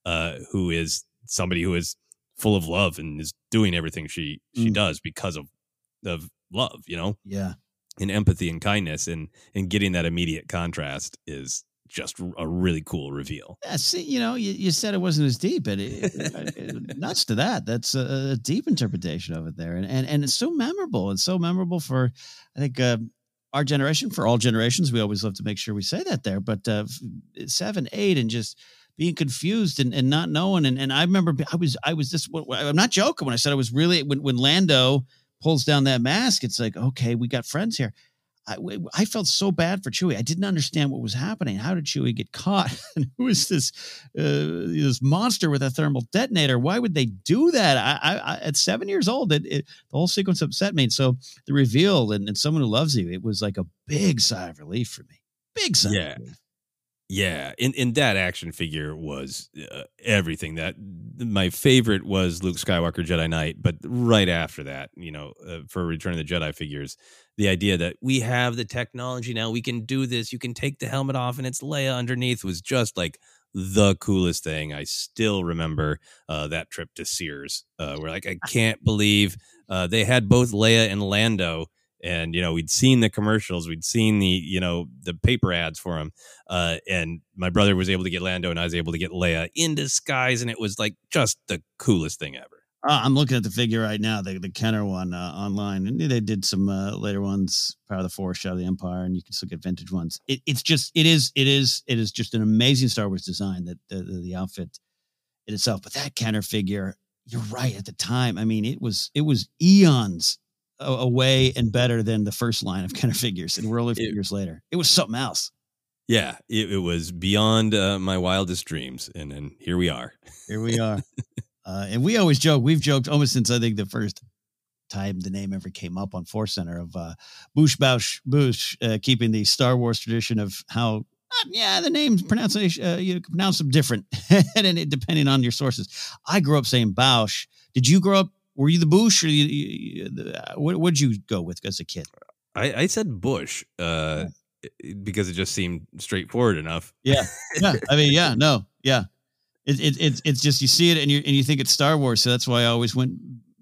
uh, who is somebody who is full of love and is doing everything she she Mm. does because of of love, you know, Yeah. and empathy and kindness, and and getting that immediate contrast is just a really cool reveal. Yeah, see, you know, you, you said it wasn't as deep, but it, it, it- nuts to that. That's a, a deep interpretation of it there, and and and it's so memorable. It's so memorable for, I think, uh, our generation, for all generations. We always love to make sure we say that there, but uh, f- seven, eight, and just being confused and, and not knowing. And and I remember I was I was this. I'm not joking when I said I was really when when Lando pulls down that mask. It's like, okay, we got friends here. I, I felt so bad for Chewie. I didn't understand what was happening. How did Chewie get caught? And who is this uh, this monster with a thermal detonator? Why would they do that? I, I, I at seven years old, it, it, the whole sequence upset me. And so the reveal and, and someone who loves you, it was like a big sigh of relief for me. Big sigh. Yeah. Of relief. Yeah, and, and that action figure was uh, everything. That my favorite was Luke Skywalker Jedi Knight, but right after that, you know, uh, for Return of the Jedi figures, the idea that we have the technology now, we can do this. You can take the helmet off, and it's Leia underneath was just like the coolest thing. I still remember uh, that trip to Sears, uh, where like I can't believe uh, they had both Leia and Lando. And, you know, we'd seen the commercials, we'd seen the, you know, the paper ads for him. Uh, and my brother was able to get Lando and I was able to get Leia in disguise. And it was like just the coolest thing ever. Uh, I'm looking at the figure right now, the, the Kenner one uh, online. And they did some uh, later ones, Power of the Force, Shadow of the Empire, and you can still get vintage ones. It, it's just, it is, it is, it is just an amazing Star Wars design, that the, the, the outfit in itself. But that Kenner figure, you're right, at the time, I mean, it was, it was eons away and better than the first line of Kenner figures, and we're only a few It- years later. It was something else. Yeah, it, it was beyond uh, my wildest dreams. And then here we are. Here we are. uh, and we always joke, we've joked almost since I think the first time the name ever came up on Force Center of uh, Boosh Bausch Boosh, uh, keeping the Star Wars tradition of how, uh, yeah, the names pronunciation, uh, you pronounce them different, and it, depending on your sources. I grew up saying Bausch. Did you grow up? Were you the Boosh, or you, you, the, uh, what would you go with as a kid? I, I said Bush uh, because it just seemed straightforward enough. Yeah, yeah. I mean, yeah, no, yeah. It, it, it, it's just you see it and you and you think it's Star Wars, so that's why I always went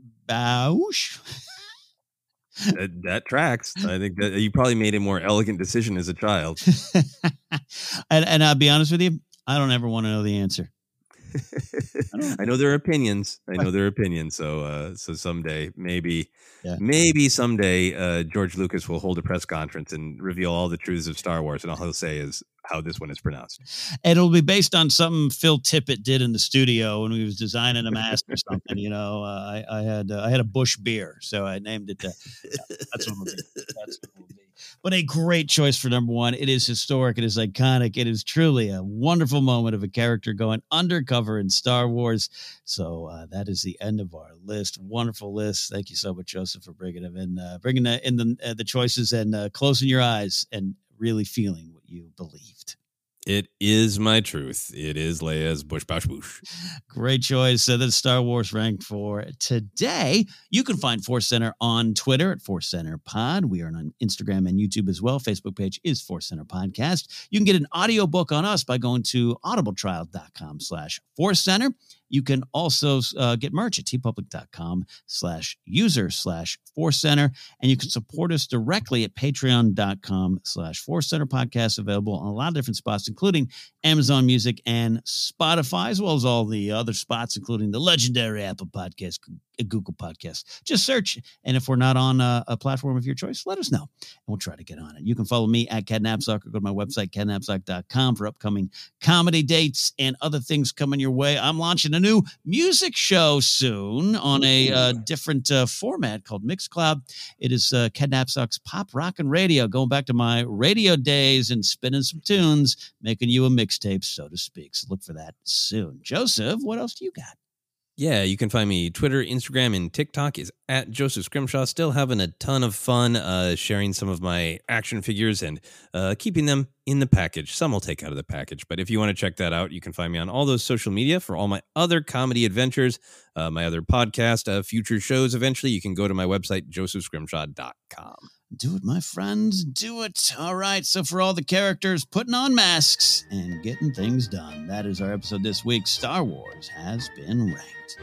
Bausch. that, that tracks. I think that you probably made a more elegant decision as a child. and and I'll be honest with you, I don't ever want to know the answer. I know there are opinions. I know there are opinions. So, uh, so someday, maybe, Yeah. maybe someday, uh, George Lucas will hold a press conference and reveal all the truths of Star Wars, and all he'll say is how this one is pronounced. And it'll be based on something Phil Tippett did in the studio when he was designing a mask or something. You know, uh, I, I had uh, I had a Bush beer, so I named it. Uh, yeah, that's what it'll be. That's what it'll be. But a great choice for number one. It is historic. It is iconic. It is truly a wonderful moment of a character going undercover in Star Wars. So uh, that is the end of our list. Wonderful list. Thank you so much, Joseph, for bringing them in, uh, bringing the, in the uh, the choices and uh, closing your eyes and really feeling what you believed. It is my truth. It is Leia's Bush Bosh Boosh. Great choice. So that's Star Wars ranked for today. You can find Force Center on Twitter at Force Center Pod. We are on Instagram and YouTube as well. Facebook page is Force Center Podcast. You can get an audiobook on us by going to audibletrial.com slash Force Center. You can also uh, get merch at tpublic.com slash user slash Force Center. And you can support us directly at patreon.com slash Force Center Podcast, available on a lot of different spots, including Amazon Music and Spotify, as well as all the other spots, including the legendary Apple Podcast, Google Podcast. Just search. And if we're not on a, a platform of your choice, let us know, and we'll try to get on it. You can follow me at Cat Knapsack, or go to my website, cat knapsack dot com, for upcoming comedy dates and other things coming your way. I'm launching a new music show soon on a uh, different uh, format called Mixcloud. It is uh, Cat Knapsack's Pop Rock and Radio, going back to my radio days and spinning some tunes, making you a mixtape, so to speak. So look for that soon. Joseph, what else do you got? Yeah, you can find me Twitter, Instagram, and TikTok is at Joseph Scrimshaw. Still having a ton of fun uh, sharing some of my action figures and uh, keeping them in the package. Some will take out of the package. But if you want to check that out, you can find me on all those social media for all my other comedy adventures, uh, my other podcast, uh, future shows. Eventually, you can go to my website, joseph scrimshaw dot com. Do it, my friends. Do it. All right. So for all the characters putting on masks and getting things done, that is our episode this week. Star Wars has been ranked.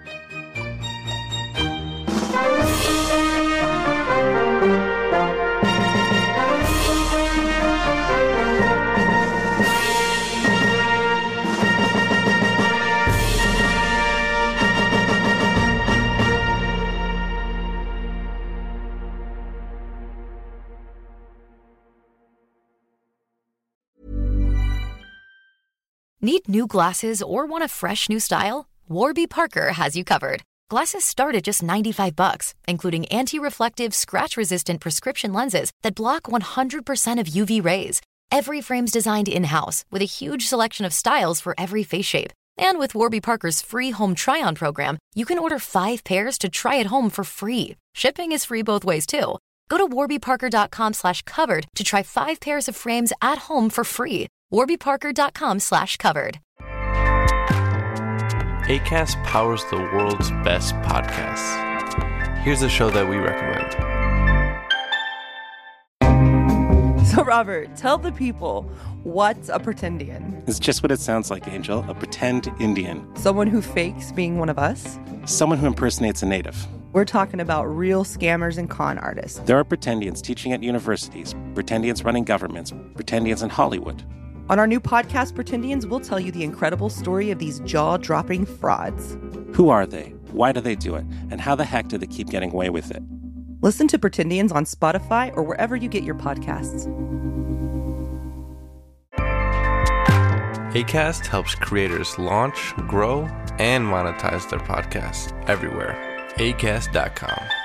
Need new glasses or want a fresh new style? Warby Parker has you covered. Glasses start at just ninety-five bucks, including anti-reflective, scratch-resistant prescription lenses that block one hundred percent of U V rays. Every frame's designed in-house with a huge selection of styles for every face shape. And with Warby Parker's free home try-on program, you can order five pairs to try at home for free. Shipping is free both ways, too. Go to warbyparker.com slash covered to try five pairs of frames at home for free. warbyparker.com slash covered. Acast powers the world's best podcasts. Here's a show that we recommend. So, Robert, tell the people, what's a pretendian? It's just what it sounds like, Angel. A pretend Indian. Someone who fakes being one of us? Someone who impersonates a native. We're talking about real scammers and con artists. There are pretendians teaching at universities, pretendians running governments, pretendians in Hollywood. On our new podcast, Pretendians, we'll tell you the incredible story of these jaw-dropping frauds. Who are they? Why do they do it? And how the heck do they keep getting away with it? Listen to Pretendians on Spotify or wherever you get your podcasts. Acast helps creators launch, grow, and monetize their podcasts everywhere. acast dot com.